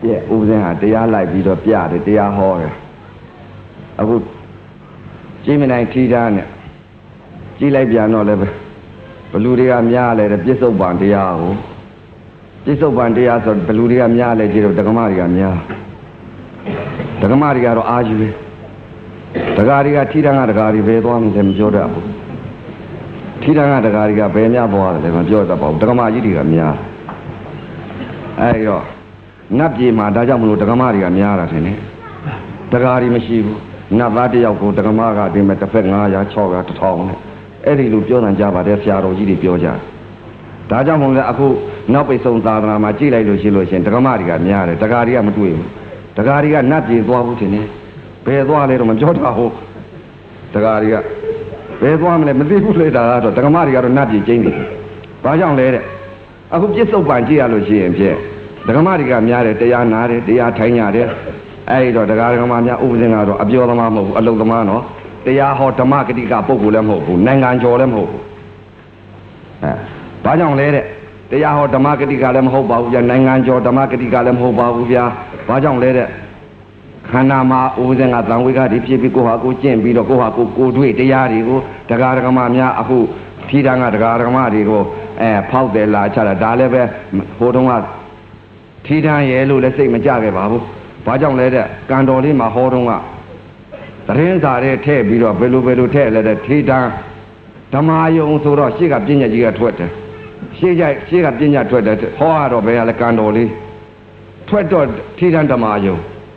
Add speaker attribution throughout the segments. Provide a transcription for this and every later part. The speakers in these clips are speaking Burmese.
Speaker 1: ပြဥပဇင်းဟာတရားလိုက်ပြီးတော့ပြတယ်တရားဟောတယ်အခုကြည့်မနိုင်ထီးသားနဲ့ကြည့်လိုက်ပြန်တော့လည်းဘလူတွေကများလဲတဲ့ပြစ္ဆုတ်ပံတရားကိုပြစ္ဆုတ်ပံတရားဆိုဘလူတွေကများလဲကြည့်တော့ဒကမတွေကများဒကမတွေကတော့အာယူပဲဒကာတွေကထီးသားကဒကာတွေဘယ်သွားမှလည်းမပြောတတ်ဘူးထီးသားကဒကာတွေကဘယ်များသွားတယ်လဲမပြောတတ်ပါဘူးဒကမကြီးတွေကများအဲ့တော့နတ်ပြည်မှာဒါကြောင့်မလို့ဒကမတွေကများတာထင်တယ်ဒကာတွေမရှိဘူးနတ်သားတယောက်ကိုဒကမကဒီမဲ့တစ်ဖက်900 600 1000နဲ့အဲ့ဒီလိုပြောနိုင်ကြပါတယ်ဆရာတော်ကြီးတွေပြောကြဒါကြောင့်မို့လဲအခုနောက်ပိတ်ဆုံးသာသနာမှာကြည့်လိုက်လို့ရှိရင်ဒကမတွေကများတယ်ဒကာတွေကမတွေ့ဘူးဒကာတွေကနတ်ပြည်သွားဘူးထင်တယ်ဘယ်သွားလဲတော့မပြောတော့ဘူးဒကာတွေကဘယ်သွားမလဲမသိဘူးလေဒါကတော့ဒကမတွေကတော့နတ်ပြည်ကျင်းနေတယ်ဘာကြောင့်လဲတဲ့အခုပြစ္ဆုတ်ပံကြည့်ရလို့ရှိရင်ဖြင့်ဒကမတွေကများတယ်တရားနာတယ်တရားထိုင်ကြတယ်အဲ့တော့ဒကာဒကမများဥပဇင်းကတော့အပြောသမားမဟုတ်ဘူးအလုံသမားနော်တရားဟောဓမ္မဂတိကပုဂ္ဂိုလ်လည်းမဟုတ်ဘူးနိုင်ငံကျော်လည်းမဟုတ်ဘူးဘာကြောင့်လဲတဲ့တရားဟောဓမ္မဂတိကလည်းမဟုတ်ပါဘူးဗျာနိုင်ငံကျော်ဓမ္မဂတိကလည်းမဟုတ်ပါဘူးဗျာဘာကြောင့်လဲတဲ့ခန္ဓာမှာဥပဇင်းကသံဝေကတွေဖြစ်ပြီးကိုဟာကိုကျင့်ပြီးတော့ကိုဟာကိုတွေ့တရားတွေကိုဒကာဒကမများအခုထီးတန်းကဒကာဒကမတွေကိုဖောက်တယ်လာချတာဒါလည်းပဲဟိုတုန်းကထီးတန်းရဲလို့လည်းစိတ်မကြခဲ့ပါဘူးဘာကြောင့်လဲတဲ့ကံတော်လေးမှာဟောတုန်းကသတင်းစာတွေထည့်ပြီးတော့ဘယ်လိုထည့်လဲတဲ့ထီးတန်းဓမ္မယုံဆိုတော့ရှေ့ကပညာကြီးကထွက်တယ်ရှေ့ကပညာထွက်တယ်ဟောရတော့ဘယ်ရလဲကံတော်လေးထွက်တော့ထီးတန်းဓမ္မယုံ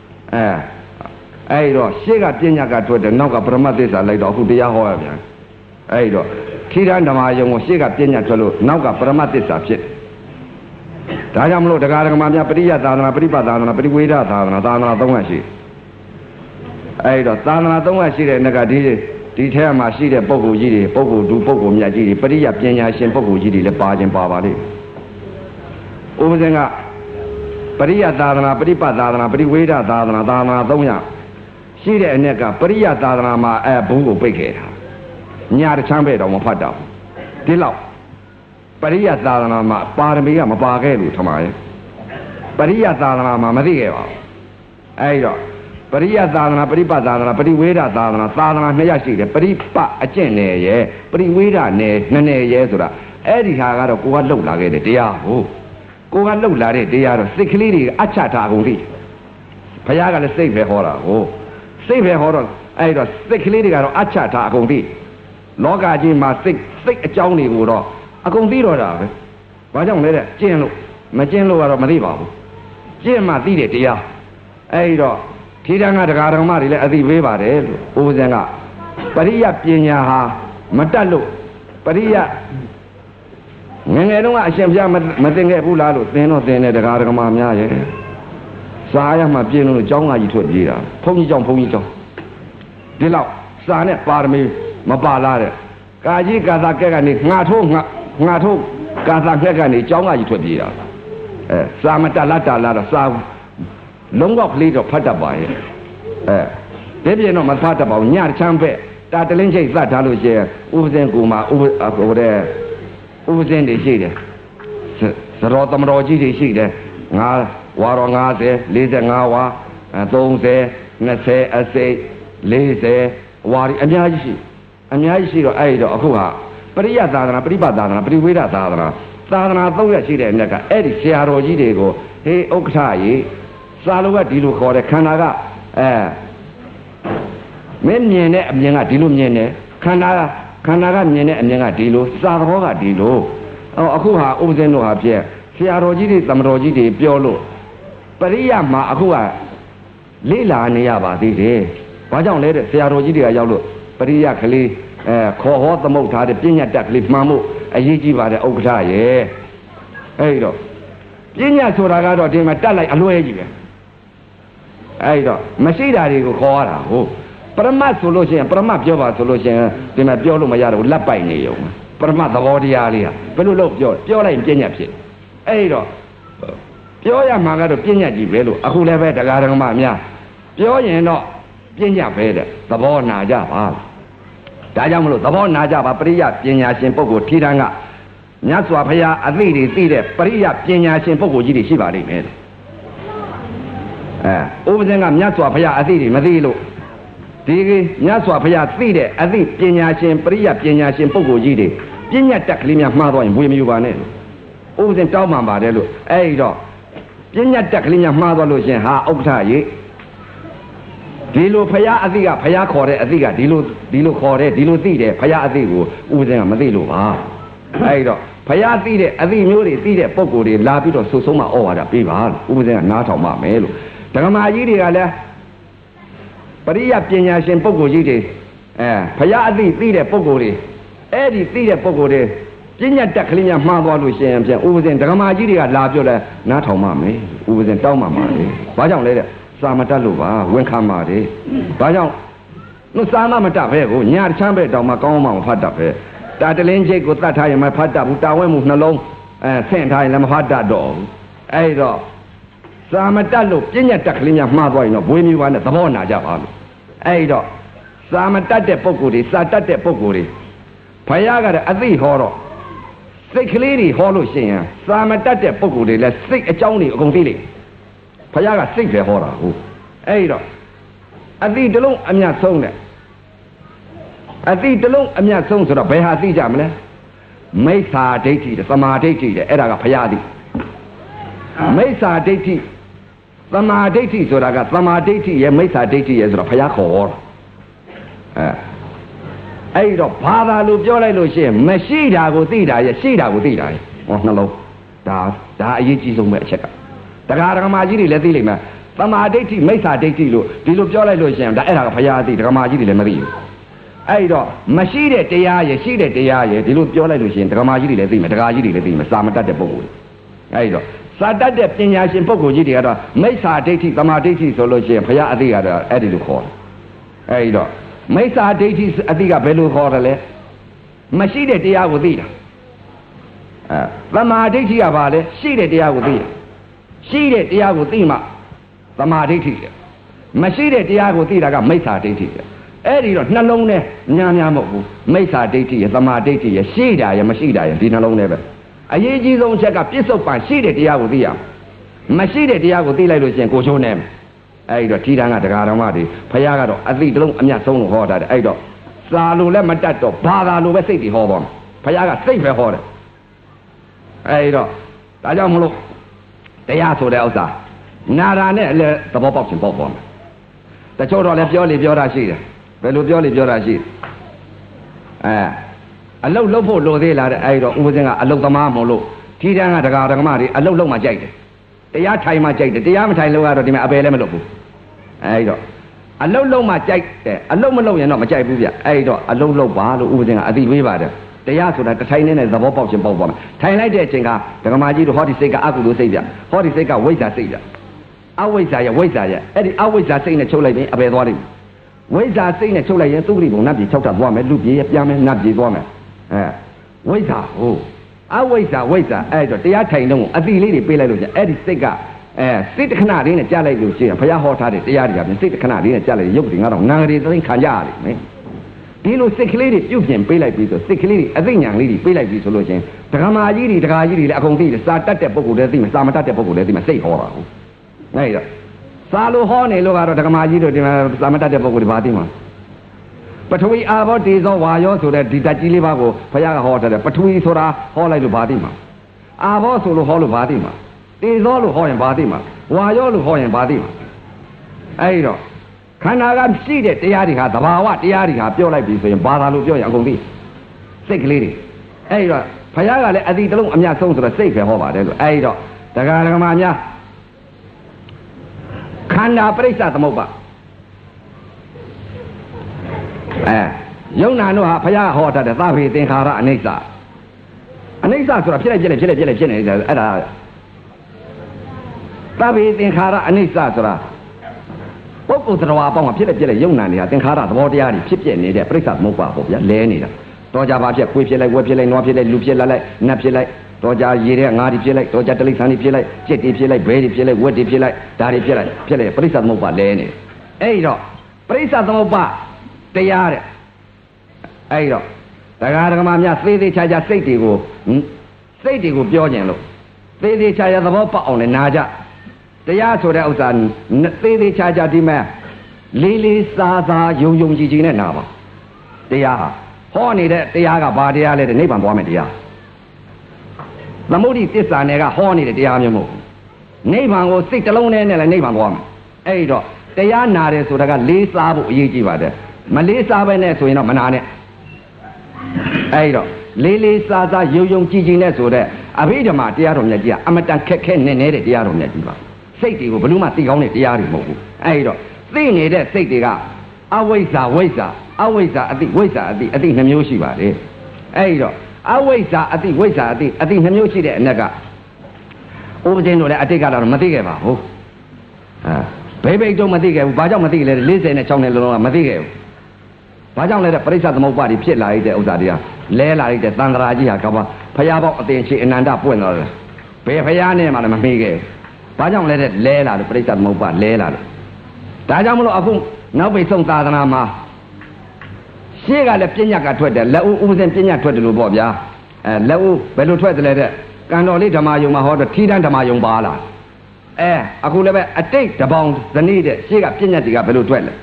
Speaker 1: အဲ့တော့ရှေ့ကပညာကထွက်တယ်နောက်ကပရမတ်သစ္စာလိုက်တော့အခုတရားဟောရပြန်အဲ့တော့ထီးတန်းဓမ္မယုံကိုရှေ့ကပညာထွက်လို့နောက်ကပရမတ်သစ္စာဖြစ်ဒါကြောင့်မလို့တရားဓမ္မများပရိယသာသနာပရိပတ်သာသနာပရိဝေဒသာသနာသာသနာ300ရှိအဲ့တော့သာသနာ300ရှိတဲ့နဂဒီထဲမှာရှိတဲ့ပုဂ္ဂိုလ်ကြီးတွေပုဂ္ဂိုလ်သူပုဂ္ဂိုလ်မြတ်ကြီးတွေပရိယပညာရှင်ပုဂ္ဂိုလ်ကြီးတွေလည်းပါခြင်းပါပါလိမ့်ဥပဇင်ကပရိယသာသနာပရိပတ်သာသနာပရိဝေဒသာသနာသာသနာ300ရှိတဲ့အ ਨੇ ကပရိယသာသနာမှာဘုံကိုပိတ်ခဲ့တာညာတစ်ချမ်းပဲတော့မဖတ်တော့ဒီလောက်ပရိယသာသနာမှာပါရမီကမပါခဲ့လို့ထမရဲ့ပရိယသာသနာမှာမသိခဲ့ပါဘူးအဲ့တော့ပရိယသာသနာပရိပတ်သာသနာပရိဝေဒသာသနာသာသနာ200ရှိတယ်ပရိပတ်အကျင့်နယ်ရဲ့ပရိဝေဒနယ်2နယ်ရဲ့ဆိုတာအဲ့ဒီဟာကတော့ကိုကလှုပ်လာခဲ့တဲ့တရားကိုကလှုပ်လာတဲ့တရားတော့စိတ်ကလေးတွေအချထားကုန်ပြီဘုရားကလည်းစိတ်ပဲဟောတာကိုစိတ်ပဲဟောတော့အဲ့တော့စိတ်ကလေးတွေကတော့အချထားကုန်ပြီလောကကြီးမှာစိတ်အကြောင်းတွေကိုတော့အကုန်သိတော့တာပဲဘာကြောင့်လဲတဲ့ကျင့်လို့မကျင့်လို့ကတော့မသိပါဘူးကျင့်မှသိတဲ့တရားအဲ့တော့ထီးတန်းကဒကာဒကမတွေလည်းအသိပေးပါတယ်လို့ဥပဇင်ကပရိယပညာဟာမတတ်လို့ပရိယငယ်တုန်းကအရှင်ဘုရားမသင်ခဲ့ဘူးလားလို့သင်တော့သင်တဲ့ဒကာဒကမများရဲ့စာရမှပြင်းလို့ကျောင်းကကြီးထွက်ပြေးတာဘုန်းကြီးကျောင်းဒီလောက်စာနဲ့ပါရမီမပါလာတဲ့ကာကြီးကာသာကက်ကနေငါထိုးကာသာကက်ကနေကျောင်းကကြီးထွက်ပြေးတာစာမတတ်လာတော့စာလုံးဝကလေးတော့ဖတ်တတ်ပါရဲ့ဒီပြင်တော့မဖတ်တတ်ပါဘူးညချမ်းပဲတာတလင်းချိတ်သတ်ထားလို့ရှိရင်ဥပဇင်ကူမှာဥပဇင်တွေရှိတယ်သရောသမတော်ကြီးတွေရှိတယ်ဝါတော်50 45ဝါ30 20အစိတ်40ဝါရီအများကြီးရှိတော့အဲ့တော့အခုဟာပရိယသာသနာပရိပတ်သာသနာပရိဝေဒသာသနာ300ရှိတဲ့အမြက်ကအဲ့ဒီဆရာတော်ကြီးတွေကိုဟေးဥက္ကဋ္ဌကြီးစာလုံးကဒီလိုခေါ်တယ်ခန္ဓာကမင်းမြင်တဲ့အမြင်ကဒီလိုမြင်တယ်ခန္ဓာကမြင်တဲ့အမြင်ကဒီလိုစာသဘောကဒီလိုအခုဟာဥပဇင်းတို့ဟာပြည့်ဆရာတော်ကြီးတွေသမတော်ကြီးတွေပြောလို့ပရိယမှာအခုကလေ့လာနေရပါသေးတယ်ဘာကြောင့်လဲတဲ့ဆရာတော်ကြီးတွေကရောက်လို့ပရိယကလေးခေါ်ဟောသမုတ်ထားတဲ့ပြဉ္ညာတက်ကလေးမှန်မှုအရေးကြီးပါတယ်ဥက္ကဋ္ဌရဲ့အဲ့တော့ပြဉ္ညာဆိုတာကတော့ဒီမှာတက်လိုက်အလွဲကြီးပဲအဲ့တော့မရှိတာတွေကိုခေါ်ရတာဟုတ်ပရမတ်ဆိုလို့ရှိရင်ပရမတ်ပြောပါဆိုလို့ရှိရင်ဒီမှာပြောလို့မရတော့လက်ပိုက်နေရုံပရမတ်သဘောတရားလေးဟာဘယ်လိုလုပ်ပြောလိုက်ပြဉ္ညာဖြစ်အဲ့တော့ပြောရမှာကတော့ပြဉ္ညာကြီးပဲလို့အခုလည်းပဲတရားဓမ္မများပြောရင်တော့ပြဉ္ညာပဲတဲ့သဘောနာကြပါဒါကြောင့်မလို့သဘောနာကြပါပရိယပညာရှင်ပုဂ္ဂိုလ်ထီးတန်းကမြတ်စွာဘုရားအသိတွေသိတဲ့ပရိယပညာရှင်ပုဂ္ဂိုလ်ကြီးတွေရှိပါလိမ့်မယ်ဥပဇင်ကမြတ်စွာဘုရားအသိတွေမသိလို့ဒီမြတ်စွာဘုရားသိတဲ့အသိပညာရှင်ပရိယပညာရှင်ပုဂ္ဂိုလ်ကြီးတွေပညာတက်ကလေးများမှားသွားရင်ဘွေမယူပါနဲ့ဥပဇင်တောင်းပန်ပါတယ်လို့အဲ့တော့ပညာတက်ကလေးများမှားသွားလို့ရှင်ဟာဥပ္ပထာရေဒီလိုဘုရားအသိကဘုရားခေါ်တဲ့အသိကဒီလိုခေါ်တဲ့ဒီလိုသိတယ်ဘုရားအသိကိုဥပဇင်ကမသိလို့ပါအဲ့တော့ဘုရားသိတဲ့အသိမျိုးတွေသိတဲ့ပုဂ္ဂိုလ်တွေလာပြီးတော့ဆုဆုံးမဩဝါဒပေးပါလို့ဥပဇင်ကနားထောင်ပါမယ်လို့ဓမ္မကြီးတွေကလည်းပရိယပညာရှင်ပုဂ္ဂိုလ်ကြီးတွေဘုရားအသိသိတဲ့ပုဂ္ဂိုလ်တွေအဲ့ဒီသိတဲ့ပုဂ္ဂိုလ်တွေပညာတက်ကလေးများမှားသွားလို့ရှင်ပြန်ဥပဇင်ဓမ္မကြီးတွေကလာပြောလဲနားထောင်ပါမယ်ဥပဇင်တောင်းပါမှာလေဘာကြောင့်လဲတဲ့စာမတတ်လို့ပါဝန်ခံပါတယ်ဘာကြောင့်စာမတတ်ပဲကိုညာချမ်းပဲတောင်မှကောင်းမှမဖတ်တတ်ပဲတာတလင်းချိတ်ကိုတတ်ထားရင်မဖတ်တတ်ဘူးတာဝဲမှုနှလုံးဆင့်ထားရင်လည်းမဖတ်တတ်တော့ဘူးအဲ့တော့စာမတတ်လို့ပညာတက်ကလေးများမှားသွားရင်တော့ဘွေမြူပါနဲ့သဘောနာကြပါလို့အဲ့တော့စာမတတ်တဲ့ပုဂ္ဂိုလ်တွေစာတတ်တဲ့ပုဂ္ဂိုလ်တွေဘုရားကအသိဟောတော့စိတ်ကလေးတွေဟောလို့ရှိရင်စာမတတ်တဲ့ပုဂ္ဂိုလ်တွေလည်းစိတ်အကြောင်းတွေအကုန်သိလိမ့်ဘုရားကစိတ်ပဲဟောတာဟုတ်အဲ့တော့အသိတလုံးအမြတ်ဆုံးတယ်အသိတလုံးအမြတ်ဆုံးဆိုတော့ဘယ်ဟာသိကြမလဲမိစ္ဆာဒိဋ္ဌိသမာဓိဋ္ဌိတဲ့အဲ့ဒါကဘုရားသိမိစ္ဆာဒိဋ္ဌိသမာဓိဋ္ဌိဆိုတာကသမာဓိဋ္ဌိရဲ့မိစ္ဆာဒိဋ္ဌိရဲ့ဆိုတော့ဘုရားခေါ်ဟောတာအဲ့တော့ဘာသာလို့ပြောလိုက်လို့ရှိရင်မရှိတာကိုသိတာရဲ့ရှိတာကိုသိတာရဲ့ဟောနှလုံးဒါအရေးကြီးဆုံးပဲအချက်ကတရားဓမ္မကြီးတွေလည်းသိလိမ့်မယ်သမာဓိဋ္ဌိမိစ္ဆာဒိဋ္ဌိလို့ဒီလိုပြောလိုက်လို့ရှိရင်ဒါအဲ့ဒါကဘုရားသိဓမ္မကြီးတွေလည်းမသိဘူးအဲ့တော့မရှိတဲ့တရားရဲ့ရှိတဲ့တရားရဲ့ဒီလိုပြောလိုက်လို့ရှိရင်ဓမ္မကြီးတွေလည်းသိမယ်တရားကြီးတွေလည်းသိမယ်စာမတတ်တဲ့ပုဂ္ဂိုလ်အဲ့တော့စာတတ်တဲ့ပညာရှင်ပုဂ္ဂိုလ်ကြီးတွေကတော့မိစ္ဆာဒိဋ္ဌိသမာဓိဋ္ဌိဆိုလို့ရှိရင်ဘုရားအသိကတော့အဲ့ဒီလိုခေါ်တယ်အဲ့တော့မိစ္ဆာဒိဋ္ဌိအသိကဘယ်လိုခေါ်တယ်လဲမရှိတဲ့တရားကိုသိတာသမာဓိဋ္ဌိကဘာလဲရှိတဲ့တရားကိုသိတာရှိတဲ့တရားကိုသိမှသမာဓိဋ္ဌိလေမရှိတဲ့တရားကိုသိတာကမိစ္ဆာဒိဋ္ဌိလေအဲ့ဒီတော့နှလုံးနဲ့များမဟုတ်ဘူးမိစ္ဆာဒိဋ္ဌိရသမာဓိဋ္ဌိရရှိတာရမရှိတာရဒီနှလုံးနဲ့ပဲအရေးကြီးဆုံးအချက်ကပြစ္ဆုတ်ပံရှိတဲ့တရားကိုသိရမရှိတဲ့တရားကိုသိလိုက်လို့ရှိရင်ကိုချိုးနေမယ်အဲ့ဒီတော့ထီတန်းကတရားတော်မတွေဘုရားကတော့အသိတလုံးအမြတ်ဆုံးလို့ဟောတာတဲ့အဲ့တော့စာလို့လည်းမတတ်တော့ဘာသာလို့ပဲစိတ်တွေဟောပါမယ်ဘုရားကစိတ်ပဲဟောတယ်အဲ့တော့ဒါကြောင့်မလို့တရားဆိုတဲ့ဥစ္စာနာရာနဲ့လည်းသဘောပေါက်ခြင်းပေါက်သွားမယ်တချို့တော့လည်းပြောလေပြောတာရှိတယ်ဘယ်လိုပြောလေပြောတာရှိအလုတ်လုပ်ဖို့လိုသေးလားတဲ့အဲ့တော့ဥပဇင်ကအလုတ်သမားမလို့ထီတန်းကတရားဓမ္မတွေအလုတ်လုံးမှကြိုက်တယ်တရားထိုင်မှကြိုက်တယ်တရားမထိုင်လို့ကတော့ဒီမှာအပယ်လည်းမလုပ်ဘူးအဲ့တော့အလုတ်လုံးမှကြိုက်တယ်အလုတ်မလုပ်ရင်တော့မကြိုက်ဘူးဗျအဲ့တော့အလုတ်လုပ်ပါလို့ဥပဇင်ကအသိပေးပါတယ်တရားဆိုတာတထိုင်နဲ့သဘောပေါက်ခြင်းပေါက်သွားမယ်ထိုင်လိုက်တဲ့အချိန်ကဓမ္မကြီးတို့ဟောဒီစိတ်ကအကုသိုလ်စိတ်ဗျဟောဒီစိတ်ကဝိဇ္ဇာစိတ်ဗျအဝိဇ္ဇာရဲ့ဝိဇ္ဇာရဲ့အဲ့ဒီအဝိဇ္ဇာစိတ်နဲ့ချုပ်လိုက်ရင်အပယ်သွားလိမ့်မယ်ဝိဇ္ဇာစိတ်နဲ့ချုပ်လိုက်ရင်သုတိဘုံနတ်ပြည်၆ထပ်သွားမယ်လူပြည်ရဲ့ပြန်မယ်နတ်ပြည်သွားမယ်ဝိဇ္ဇာဟုတ်အဝိဇ္ဇာဝိဇ္ဇာအဲ့တော့တရားထိုင်တော့အတိလေးတွေပေးလိုက်လို့ကျအဲ့ဒီစိတ်ကစိတ်တခဏလေးနဲ့ကြားလိုက်လို့ရှိရင်ဘုရားဟောထားတဲ့တရားတွေကပြင်စိတ်တခဏလေးနဲ့ကြားလိုက်ရုပ်တွေကတော့နာဂရီသိခံကြရလိမ့်မယ်ဒီလိုစိတ်ကလေးတွေပြုတ်ပြင်ပေးလိုက်ပြီးဆိုစိတ်ကလေးတွေအသိဉာဏ်လေးတွေပေးလိုက်ပြီးဆိုလို့ချင်းဒကာမကြီးတွေဒကာကြီးတွေလည်းအကုန်သိတယ်စာတတ်တဲ့ပုဂ္ဂိုလ်လည်းသိမယ်စာမတတ်တဲ့ပုဂ္ဂိုလ်လည်းသိမယ်စိတ်ဟောတာဟုတ်အဲ့တော့စာလို့ဟောနေလို့ကတော့ဒကာမကြီးတို့ဒီမှာစာမတတ်တဲ့ပုဂ္ဂိုလ်တွေဘာသိမှာပထဝီအာဘောတေဇောဝါယောဆိုတဲ့ဒီဓာတ်ကြီးလေးပါကိုဘုရားကဟောထားတယ်ပထဝီဆိုတာဟောလိုက်လို့ဘာသိမှာအာဘောဆိုလို့ဟောလို့ဘာသိမှာတေဇောလို့ဟောရင်ဘာသိမှာဝါယောလို့ဟောရင်ဘာသိမှာအဲ့တော့ခန္ဓာကရှိတဲ့တရားတွေဟာသဘာဝတရားတွေဟာပြောလိုက်ပြီဆိုရင်ဘာသာလို့ပြောရင်အကုန်သိစိတ်ကလေးတွေအဲ့တော့ဘုရားကလည်းအတိတလုံးအမြတ်ဆုံးဆိုတော့စိတ်ပဲဟောပါတယ်လို့အဲ့တော့ဒကာဒကမာများခန္ဓာပရိစ္ဆသမုပ္ပါယုံနာတို့ဟာဘုရားဟောတတ်တယ်သဗ္ဗေသင်္ခါရအနိစ္စအနိစ္စဆိုတာဖြစ်နေတယ်အဲ့ဒါသဗ္ဗေသင်္ခါရအနိစ္စဆိုတာပုဂ္ဂိုလ်တော်အပေါင်းကဖြစ်နေယုံနာနေတာသင်္ခါရသဘောတရားတွေဖြစ်ပြနေတဲ့ပရိစ္ဆသမုပ္ပါပေါ့ဗျာလဲနေတာတော့ကြပါဖြစ်ကိုယ်ဖြစ်လိုက်ဝက်ဖြစ်လိုက်နွားဖြစ်လိုက်လူဖြစ်လိုက်နတ်ဖြစ်လိုက်တော့ကြရေတဲ့ငါးတွေဖြစ်လိုက်တော့ကြတိရစ္ဆာန်တွေဖြစ်လိုက်ကြက်တွေဖြစ်လိုက်ဘဲတွေဖြစ်လိုက်ဝက်တွေဖြစ်လိုက်ဒါတွေဖြစ်လိုက်ပရိစ္ဆသမုပ္ပါလဲနေအဲ့တော့ပရိစ္ဆသမုပ္ပါတရားတဲ့အဲ့တော့တရားဓမ္မများသေးသေးချာချာစိတ်တွေကိုပြောကြင်လို့သေးသေးချာချာသဘောပေါက်အောင်လည်းနာကြတရားဆိုတဲ့ဥစ္စာသေးသေးချာချာဒီမဲ့လေးလေးစားစားယုံယုံကြည်ကြည်နဲ့နာပါတရားဟာဟောနေတဲ့တရားကဘာတရားလဲတဲ့နိဗ္ဗာန်သွားမယ်တရားသမုဒိသစ္စာနယ်ကဟောနေတဲ့တရားမျိုးမဟုတ်ဘူးနိဗ္ဗာန်ကိုစိတ်တစ်လုံးနဲ့လည်းနိဗ္ဗာန်သွားမယ်အဲ့တော့တရားနာတယ်ဆိုတာကလေးစားဖို့အရေးကြီးပါတယ်မလေးစားပဲနဲ့ဆိုရင်တော့မနာနဲ့အဲ့တော့လေးလေးစားစားယုံယုံကြည်ကြည်နဲ့ဆိုတဲ့အဘိဓမ္မာတရားတော်မြတ်ကြီးကအမတန်ခက်ခဲနေနေတဲ့တရားတော်မြတ်ကြီးပါစိတ်တွေကိုဘယ်လို့မှသိကောင်းတဲ့တရားတွေမဟုတ်ဘူးအဲ့တော့သိနေတဲ့စိတ်တွေကအဝိဇ္ဇာဝိဇ္ဇာအဝိဇ္ဇာအတိဝိဇ္ဇာအတိအတိနှမျိုးရှိပါတယ်အဲ့တော့အဝိဇ္ဇာအတိဝိဇ္ဇာအတိနှမျိုးရှိတဲ့အနက်ကဥပဇင်းတို့လည်းအတိတ်ကတော့မသိခဲ့ပါဘူးဘိဗိတ်တော့မသိခဲ့ဘူးဘာကြောင့်မသိလဲ46နဲ့လုံးလုံးကမသိခဲ့ဘူးဘာကြောင့်လဲတဲ့ပရိစ္ဆသမုပ္ပါဒ်ဖြစ်လာရတဲ့ဥစ္စာတွေကလဲလာရတဲ့သန္တရာကြီးဟာကဘာဖရာပေါက်အတင်ချေအနန္တပွင့်သွားတယ်ဘယ်ဖရာနဲ့မှလည်းမမေးခဲ့ဘူးဘာကြောင့်လဲတဲ့လဲလာလို့ပရိစ္ဆသမုပ္ပါဒ်လဲလာလို့ဒါကြောင့်မလို့အခုနောက်ပိတ်ဆုံးသာသနာမှာရှေ့ကလည်းပြဉ္ညာကထွက်တယ်လက်ဦးဥပဇင်းပြဉ္ညာထွက်တယ်လို့ပေါ့ဗျာလက်ဦးဘယ်လိုထွက်တယ်လဲတဲ့ကံတော်လေးဓမ္မယုံမှာဟောတော့ထီးတန်းဓမ္မယုံပါလာအခုလည်းပဲအတိတ်တပေါင်းဇနီးတဲ့ရှေ့ကပြဉ္ညာတွေကဘယ်လိုထွက်လဲ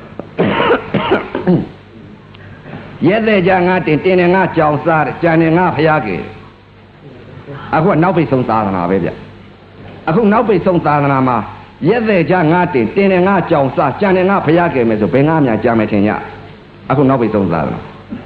Speaker 1: ရဲတဲ့ကြငါတင်တယ်ငါကြောင်စားတယ်ကြံတယ်ငါဖျားကေအခုကနောက်ပိတ်ဆုံးသာသနာပဲဗျအခုနောက်ပိတ်ဆုံးသာသနာမှာရဲတဲ့ကြငါတင်တယ်ငါကြောင်စားကြံတယ်ငါဖျားကေမယ်ဆိုဘယ်ငါများကြံမယ်ထင်ရအခုနောက်ပိတ်ဆုံးသာသနာ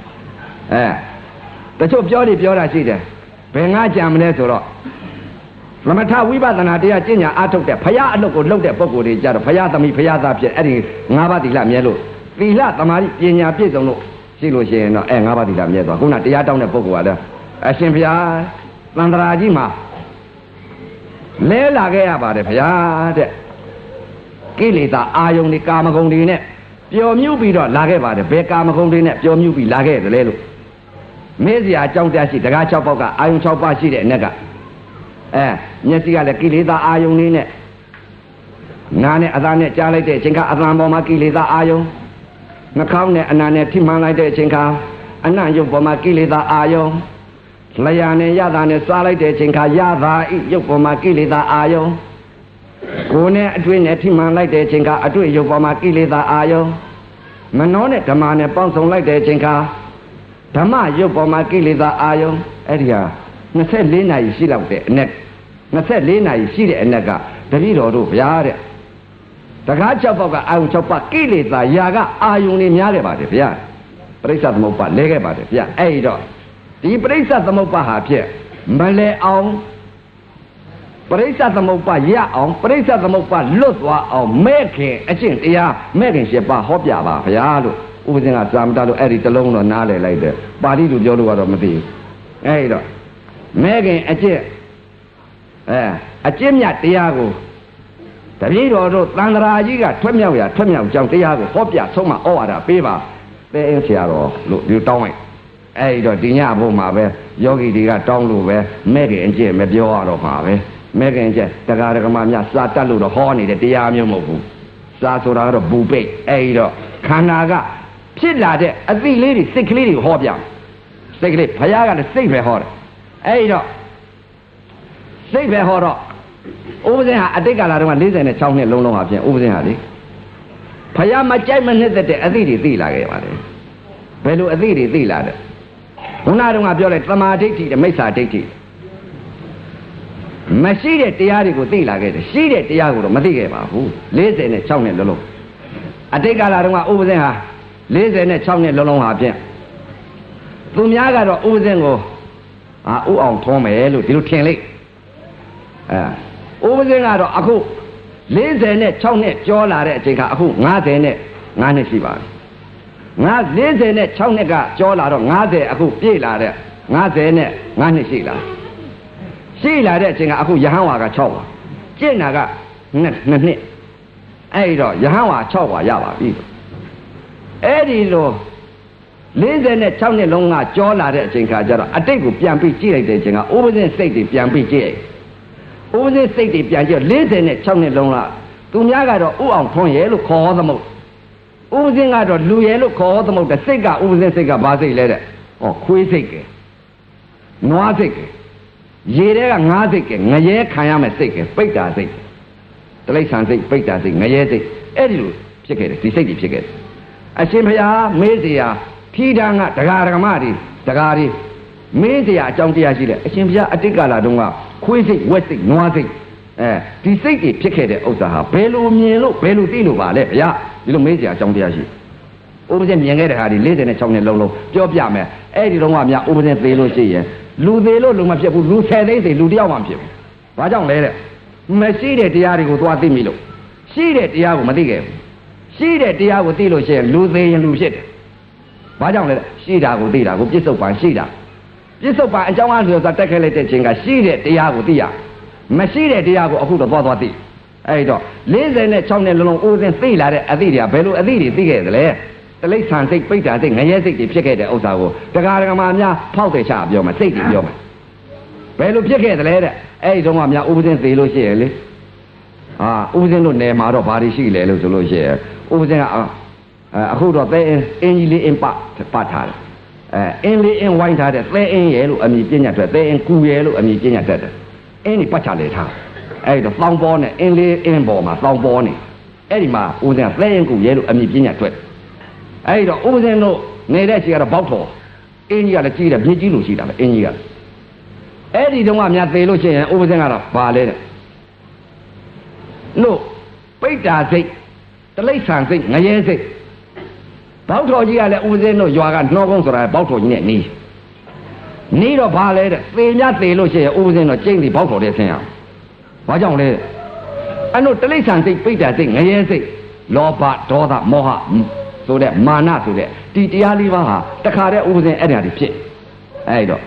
Speaker 1: တချို့ပြောတာရှိတယ်ဘယ်ငါကြံမလဲဆိုတော့သမထဝိပဿနာတရားကျင့်ညာအားထုတ်တဲ့ဖရာအလုပ်ကိုလုပ်တဲ့ပုဂ္ဂိုလ်တွေကြတော့ဖရာသမီးဖရာသားဖြစ်အဲ့ဒီ၅ပါးသီလမြဲလို့သီလသမာဓိပညာပြည့်စုံလို့ရှိလို့ရှိရင်တော့၅ပါးသီလမြဲသွားခုနတရားတောင်းတဲ့ပုဂ္ဂိုလ်ကလည်းအရှင်ဘုရားသန္တရာကြီးမှာလဲလာခဲ့ရပါတယ်ဘုရားတဲ့ကိလေသာအာယုန်တွေကာမဂုဏ်တွေနဲ့ပျော်မြူးပြီးတော့လာခဲ့ပါတယ်ဘယ်ကာမဂုဏ်တွေနဲ့ပျော်မြူးပြီးလာခဲ့တယ်လဲလို့မေးစရာအကြောင်းတရားရှိတကား6ပေါက်ကအာယုန်6ပါးရှိတဲ့အ ਨੇ ကမျက်စိကလည်းကိလေသာအာယုန်လေးနဲ့နားနဲ့အသားနဲ့ကြားလိုက်တဲ့အချိန်ကအသံပေါ်မှာကိလေသာအာယုန်နှာခေါင်းနဲ့အနာနဲ့ထိမှန်လိုက်တဲ့အချိန်ကအနံ့ရုပ်ပေါ်မှာကိလေသာအာယုန်လျှာနဲ့ရတာနဲ့စားလိုက်တဲ့အချိန်ကရတာဤရုပ်ပေါ်မှာကိလေသာအာယုန်ကိုယ်နဲ့အတွေ့နဲ့ထိမှန်လိုက်တဲ့အချိန်ကအတွေ့ရုပ်ပေါ်မှာကိလေသာအာယုန်မနှောနဲ့ဓမ္မနဲ့ပေါင်းစုံလိုက်တဲ့အချိန်ကဓမ္မရုပ်ပေါ်မှာကိလေသာအာယုန်အဲ့ဒီဟာ24နာရီရှိလောက်တဲ့အနက်24နာရီရှိတဲ့အနက်ကတပည့်တော်တို့ဗျာတဲ့တကား6ပေါက်ကအာယုံ6ပါးကိလေသာယာကအာယုံတွေများခဲ့ပါတယ်ဗျာပရိစ္ဆသမုပ္ပါလဲခဲ့ပါတယ်ဗျာအဲ့တော့ဒီပရိစ္ဆသမုပ္ပါဟာဖြစ်မလဲအောင်ပရိစ္ဆသမုပ္ပါရအောင်ပရိစ္ဆသမုပ္ပါလွတ်သွားအောင်မဲ့ခင်အကျင့်တရားမဲ့ခင်7ပါးဟောပြပါဗျာလို့ဥပဇင်ကစာမတလို့အဲ့ဒီတလုံးတော့နားလည်လိုက်တယ်ပါဠိလိုပြောလို့ကတော့မသိဘူးအဲ့တော့မဲခင်အကျင့်အကျင့်မြတ်တရားကိုတပည့်တော်တို့သန္တရာကြီးကထွက်မြောက်ကြောင်းတရားကိုဟောပြဆုံးမဩဝါဒပေးပါတဲ့ဆရာတော်လို့ဒီတောင်းလိုက်အဲ့တော့ဒီညဘုံမှာပဲယောဂီတွေကတောင်းလို့ပဲမဲခင်အကျင့်မပြောရတော့မှာပဲမဲခင်အကျင့်တရားဓမ္မများစာတတ်လို့တော့ဟောနေတဲ့တရားမျိုးမဟုတ်ဘူးစာဆိုတာကတော့ဘူပိတ်အဲ့တော့ခန္ဓာကဖြစ်လာတဲ့အသိလေးတွေစိတ်ကလေးတွေကိုဟောပြစိတ်ကလေးဘုရားကလည်းစိတ်ပဲဟောတယ်အဲ့တော့စိတ်ပဲဟောတော့ဥပဇင်ဟာအတိတ်ကာလတုန်းက46နှစ်လုံးလုံးဟာဖြင့်ဥပဇင်ဟာလေဖယားမကြိုက်မနှစ်သက်တဲ့အသည့်တွေသိလာခဲ့ပါလေဘယ်လိုအသည့်တွေသိလာတယ်ခုနတုန်းကပြောလိုက်သမာဓိဋ္ဌိမိစ္ဆာဒိဋ္ဌိမရှိတဲ့တရားတွေကိုသိလာခဲ့တယ်ရှိတဲ့တရားကိုတော့မသိခဲ့ပါဘူး46နှစ်လုံးလုံးအတိတ်ကာလတုန်းကဥပဇင်ဟာ46နှစ်လုံးလုံးဟာဖြင့်သူများကတော့ဥပဇင်ကိုဥအောင်ထုံးမယ်လို့ဒီလိုထင်လိုက်ဥပဇင်းကတော့အခု46နှစ်ကျော်လာတဲ့အချိန်ကအခု55နှစ်ရှိပါပြီ46နှစ်ကကျော်လာတော့50အခုပြည့်လာတဲ့55နှစ်ရှိလာတဲ့အချိန်ကအခုယဟန်ဝါက6ပါကျင့်တာက2နှစ်အဲ့တော့ယဟန်ဝါ6ပါရပါပြီအဲ့ဒီလို46နှစ်လုံးကကြောလာတဲ့အချိန်ခါကျတော့အတိတ်ကိုပြန်ပြီးကြည့်လိုက်တဲ့အချိန်ကဥပဇင်းစိတ်တွေပြန်ပြီးကြည့်ဥပဇင်းစိတ်တွေပြန်ကြည့်46နှစ်လုံးကသူများကတော့ဥအောင်ထွန်းရဲလို့ခေါ်သမုတ်ဥပဇင်းကတော့လူရဲလို့ခေါ်သမုတ်တဲ့စိတ်ကဥပဇင်းစိတ်ကဘာစိတ်လဲတဲ့ခွေးစိတ်ကဲနွားစိတ်ကဲရေထဲကငါးစိတ်ကဲငရဲခံရမယ်စိတ်ကဲပိတ်တာစိတ်တလိษံစိတ်ပိဋ္ဌာစိတ်ငရဲစိတ်အဲ့ဒီလိုဖြစ်ခဲ့တယ်ဒီစိတ်တွေဖြစ်ခဲ့တယ်အရှင်ဘုရားမေးเสียထီတန်းကတရားဓမ္မတွေတရားတွေမေးเสียအကြောင်းတရားရှိတယ်အရှင်ဘုရားအတိတ်ကာလတုန်းကခွေးစိတ်ဝက်စိတ်နွားစိတ်ဒီစိတ်တွေဖြစ်ခဲ့တဲ့ဥစ္စာဟာဘယ်လိုမြင်လို့ဘယ်လိုသိလို့ပါလဲဗျာဒီလိုမေးเสียအကြောင်းတရားရှိဥပဇင်းမြင်ခဲ့တဲ့ဟာဒီ46နှစ်လုံးလုံးပြောပြမယ်အဲ့ဒီတော့ကများဥပဇင်းသေးလို့ရှိရင်လူသေးလို့လူမဖြစ်ဘူးလူ10သိန်းသေးလူတယောက်မှမဖြစ်ဘူးဘာကြောင့်လဲတဲ့မရှိတဲ့တရားတွေကိုသွားသိမိလို့ရှိတဲ့တရားကိုမသိခဲ့ဘူးရှိတဲ့တရားကိုသိလို့ရှိရင်လူသေးရင်လူဖြစ်တယ်ဘာကြောင့်လဲရှိတာကိုသိတာကိုပြစ္ဆုတ်ပံရှိတာပြစ္ဆုတ်ပံအကြောင်းအားဆိုတက်ခဲလိုက်တဲ့ခြင်းကရှိတဲ့တရားကိုသိရမရှိတဲ့တရားကိုအခုတော့သွားသိအဲ့တော့46နှစ်လုံးလုံးဥပဇင်းသိလာတဲ့အသည့်တွေကဘယ်လိုအသည့်တွေသိခဲ့သလဲတလိษံစိတ်ပိဋ္ဌာစိတ်ငရဲစိတ်တွေဖြစ်ခဲ့တဲ့ဥစ္စာကိုတရားဓမ္မများဖောက်တယ်ချပြောမှာစိတ်တွေပြောမှာဘယ်လိုဖြစ်ခဲ့သလဲတဲ့အဲ့ဒီတော့မှများဥပဇင်းသိလို့ရှိရလေဥပဇင်းတို့နယ်မှာတော့ဘာတွေရှိလဲလို့ဆိုလို့ရှိရဥပဇင်းကအခုတော့သဲအင်းကြီးလေးအင်းပတ်ထားတယ်အင်းလေးအင်းဝိုင်းထားတဲ့သဲအင်းရဲလို့အမည်ပြညာထွက်သဲအင်းကူရဲလို့အမည်ပြညာထွက်တယ်အင်းဒီပတ်ချလေထားအဲ့တော့တောင်ပေါ်နဲ့အင်းလေးအင်းပေါ်မှာတောင်ပေါ်နေအဲ့ဒီမှာဥပဇင်းကသဲအင်းကူရဲလို့အမည်ပြညာထွက်အဲ့တော့ဥပဇင်းတို့နေတဲ့ခြေကတော့ဘောက်တော်အင်းကြီးကလည်းကြီးတယ်မြေကြီးလို့ရှိတာပဲအင်းကြီးကအဲ့ဒီတုန်းကများသေလို့ရှိရင်ဥပဇင်းကတော့ဘာလဲတဲ့လို့ပိဋ္ဌာစိတ်တလိษံစိတ်ငရဲစိတ်ဘောက်တော်ကြီးကလည်းဥပဇင်းတို့ရွာကနှောကုန်းဆိုတာဘောက်တော်ကြီးနဲ့နီးတော့ဘာလဲတဲ့သေများသေလို့ရှိရင်ဥပဇင်းတော့ကျိမ့်စီဘောက်တော်တဲ့ဆင်းရအောင်ဘာကြောင့်လဲအဲ့တို့တလိษံစိတ်ပိဋ္ဌာစိတ်ငရဲစိတ်လောဘဒေါသမောဟဆိုတဲ့မာနဆိုတဲ့ဒီတရားလေးပါးဟာတခါတည်းဥပဇင်းအဲ့ဒါတွေဖြစ်အဲ့တော့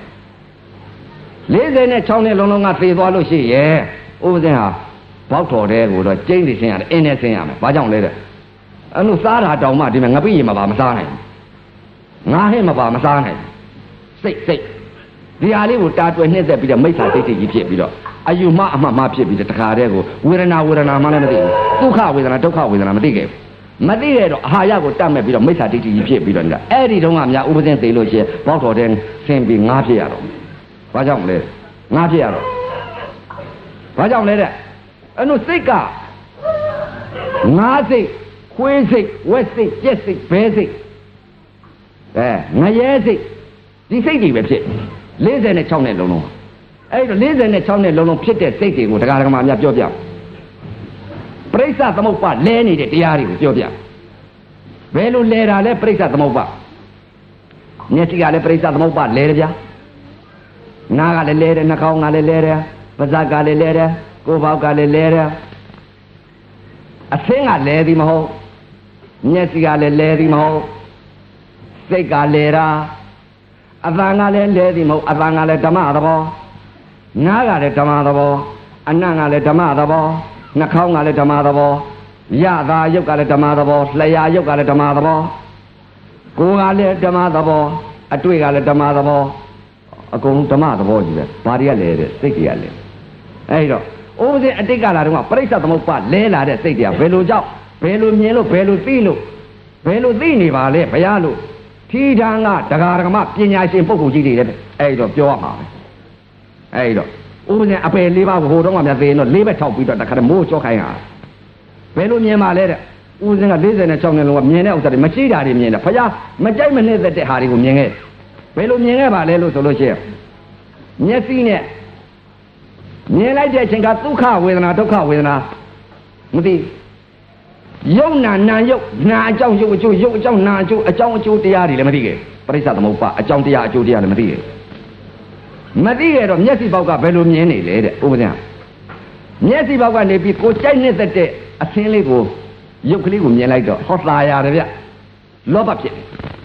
Speaker 1: 46နှစ်လုံးလုံးကသေသွားလို့ရှိရဲ့ဥပဇင်းဟာဘောက်တော်တဲ့ကိုတော့ကျိမ့်နေဆင်းရတယ်အင်းနဲ့ဆင်းရမယ်ဘာကြောင့်လဲတဲ့အဲ့လိုစားတာတောင်မှဒီမှာငပိရင်မပါမစားနိုင်ဘူးငါဟဲ့မပါမစားနိုင်စိတ်ဒီဟာလေးကိုတာတွယ်နှိမ့်သက်ပြီးတော့မိစ္ဆာဒိဋ္ဌိကြီးဖြစ်ပြီးတော့အယူမအမှတ်မှဖြစ်ပြီးတော့တခါတည်းကိုဝေဒနာမှလည်းမသိဘူးဒုက္ခဝေဒနာဒုက္ခဝေဒနာမသိခဲ့ဘူးမသိရတော့အာဟာရကိုတတ်မဲ့ပြီးတော့မိစ္ဆာဒိဋ္ဌိကြီးဖြစ်ပြီးတော့အဲ့ဒီတုန်းကများဥပဇင်းသိလို့ရှိရင်ဘောက်တော်တဲ့ဆင်းပြီးငါးဖြစ်ရတော့ဘာကြောင့်လဲငါးဖြစ်ရတော့ဘာကြောင့်လဲတဲ့အဲ့လိုစိတ်ကငါးစိတ်ခွေးစိတ်ဝက်စိတ်ကြက်စိတ်ဘဲစိတ်ငရဲစိတ်ဒီစိတ်တွေပဲဖြစ်46နှစ်လုံးလုံးအဲ့တော့46နှစ်လုံးလုံးဖြစ်တဲ့စိတ်တွေကိုတရားဓမ္မများပြောပြပရိစ္ဆသမုပ္ပါလဲနေတဲ့တရားတွေကိုပြောပြဘယ်လိုလဲတာလဲပရိစ္ဆသမုပ္ပါမျက်စိကလည်းပရိစ္ဆသမုပ္ပါလဲတယ်ဗျာနားကလည်းလဲတယ်နှာခေါင်းကလည်းလဲတယ်ပါးစပ်ကလည်းလဲတယ်ကိုယ်ပေါက်ကလည်းလဲတယ်အသင်းကလဲသည်မဟုတ်မျက်စိကလည်းလဲသည်မဟုတ်စိတ်ကလဲတာအသံကလည်းလဲသည်မဟုတ်အသံကလည်းဓမ္မသဘောနားကလည်းဓမ္မသဘောအနံ့ကလည်းဓမ္မသဘောနှာခေါင်းကလည်းဓမ္မသဘောရတာရုပ်ကလည်းဓမ္မသဘောလျှာရုပ်ကလည်းဓမ္မသဘောကိုယ်ကလည်းဓမ္မသဘောအတွေ့ကလည်းဓမ္မသဘောအကုန်ဓမ္မသဘောကြီးပဲဘာတွေကလဲတဲ့စိတ်တွေကလဲအဲ့တော့ဥပဇင်းအတိတ်ကလာတော့ပရိစ္ဆသမုပ္ပါလဲလာတဲ့စိတ်တွေကဘယ်လိုကြောင့်ဘယ်လိုမြင်လို့ဘယ်လိုသိလို့ဘယ်လိုသိနေပါလဲဘုရားလို့ထီထန်းကတရားဓမ္မပညာရှင်ပုဂ္ဂိုလ်ကြီးတွေလည်းအဲ့တော့ပြောရမှာပဲအဲ့တော့ဥပဇင်းအပယ်၄ပါးကိုဟိုတော့မှမြတ်သေးရင်တော့၄ဘက်ထောက်ပြီးတော့တခါတည်းမိုးချောခိုင်းတာဘယ်လိုမြင်ပါလဲတဲ့ဥပဇင်းက46နှစ်လုံးကမြင်တဲ့ဥစ္စာတွေမရှိတာတွေမြင်တယ်ဘုရားမကြိုက်မနှစ်သက်တဲ့ဟာတွေကိုမြင်ခဲ့ဘယ်လိုမြင်ခဲ့ပါလဲလို့ဆိုလို့ရှိရင်မျက်စိနဲ့မြင်လိုက်တဲ့အချိန်ကဒုက္ခဝေဒနာဒုက္ခဝေဒနာမသိယုံနာယုတ်နာအကြောင်းယုတ်အကျိုးယုတ်အကြောင်းနာအကျိုးအကြောင်းအကျိုးတရားတွေလည်းမသိခဲ့ပရိစ္ဆသမုပ္ပါအကြောင်းတရားအကျိုးတရားလည်းမသိခဲ့မသိခဲ့တော့မျက်စိပေါက်ကဘယ်လိုမြင်နေလဲတဲ့ဥပဇင်းမျက်စိပေါက်ကနေပြီးကိုကြိုက်နှစ်သက်တဲ့အသင်းလေးကိုရုပ်ကလေးကိုမြင်လိုက်တော့ဟောตาရတယ်ဗျလောဘဖြစ်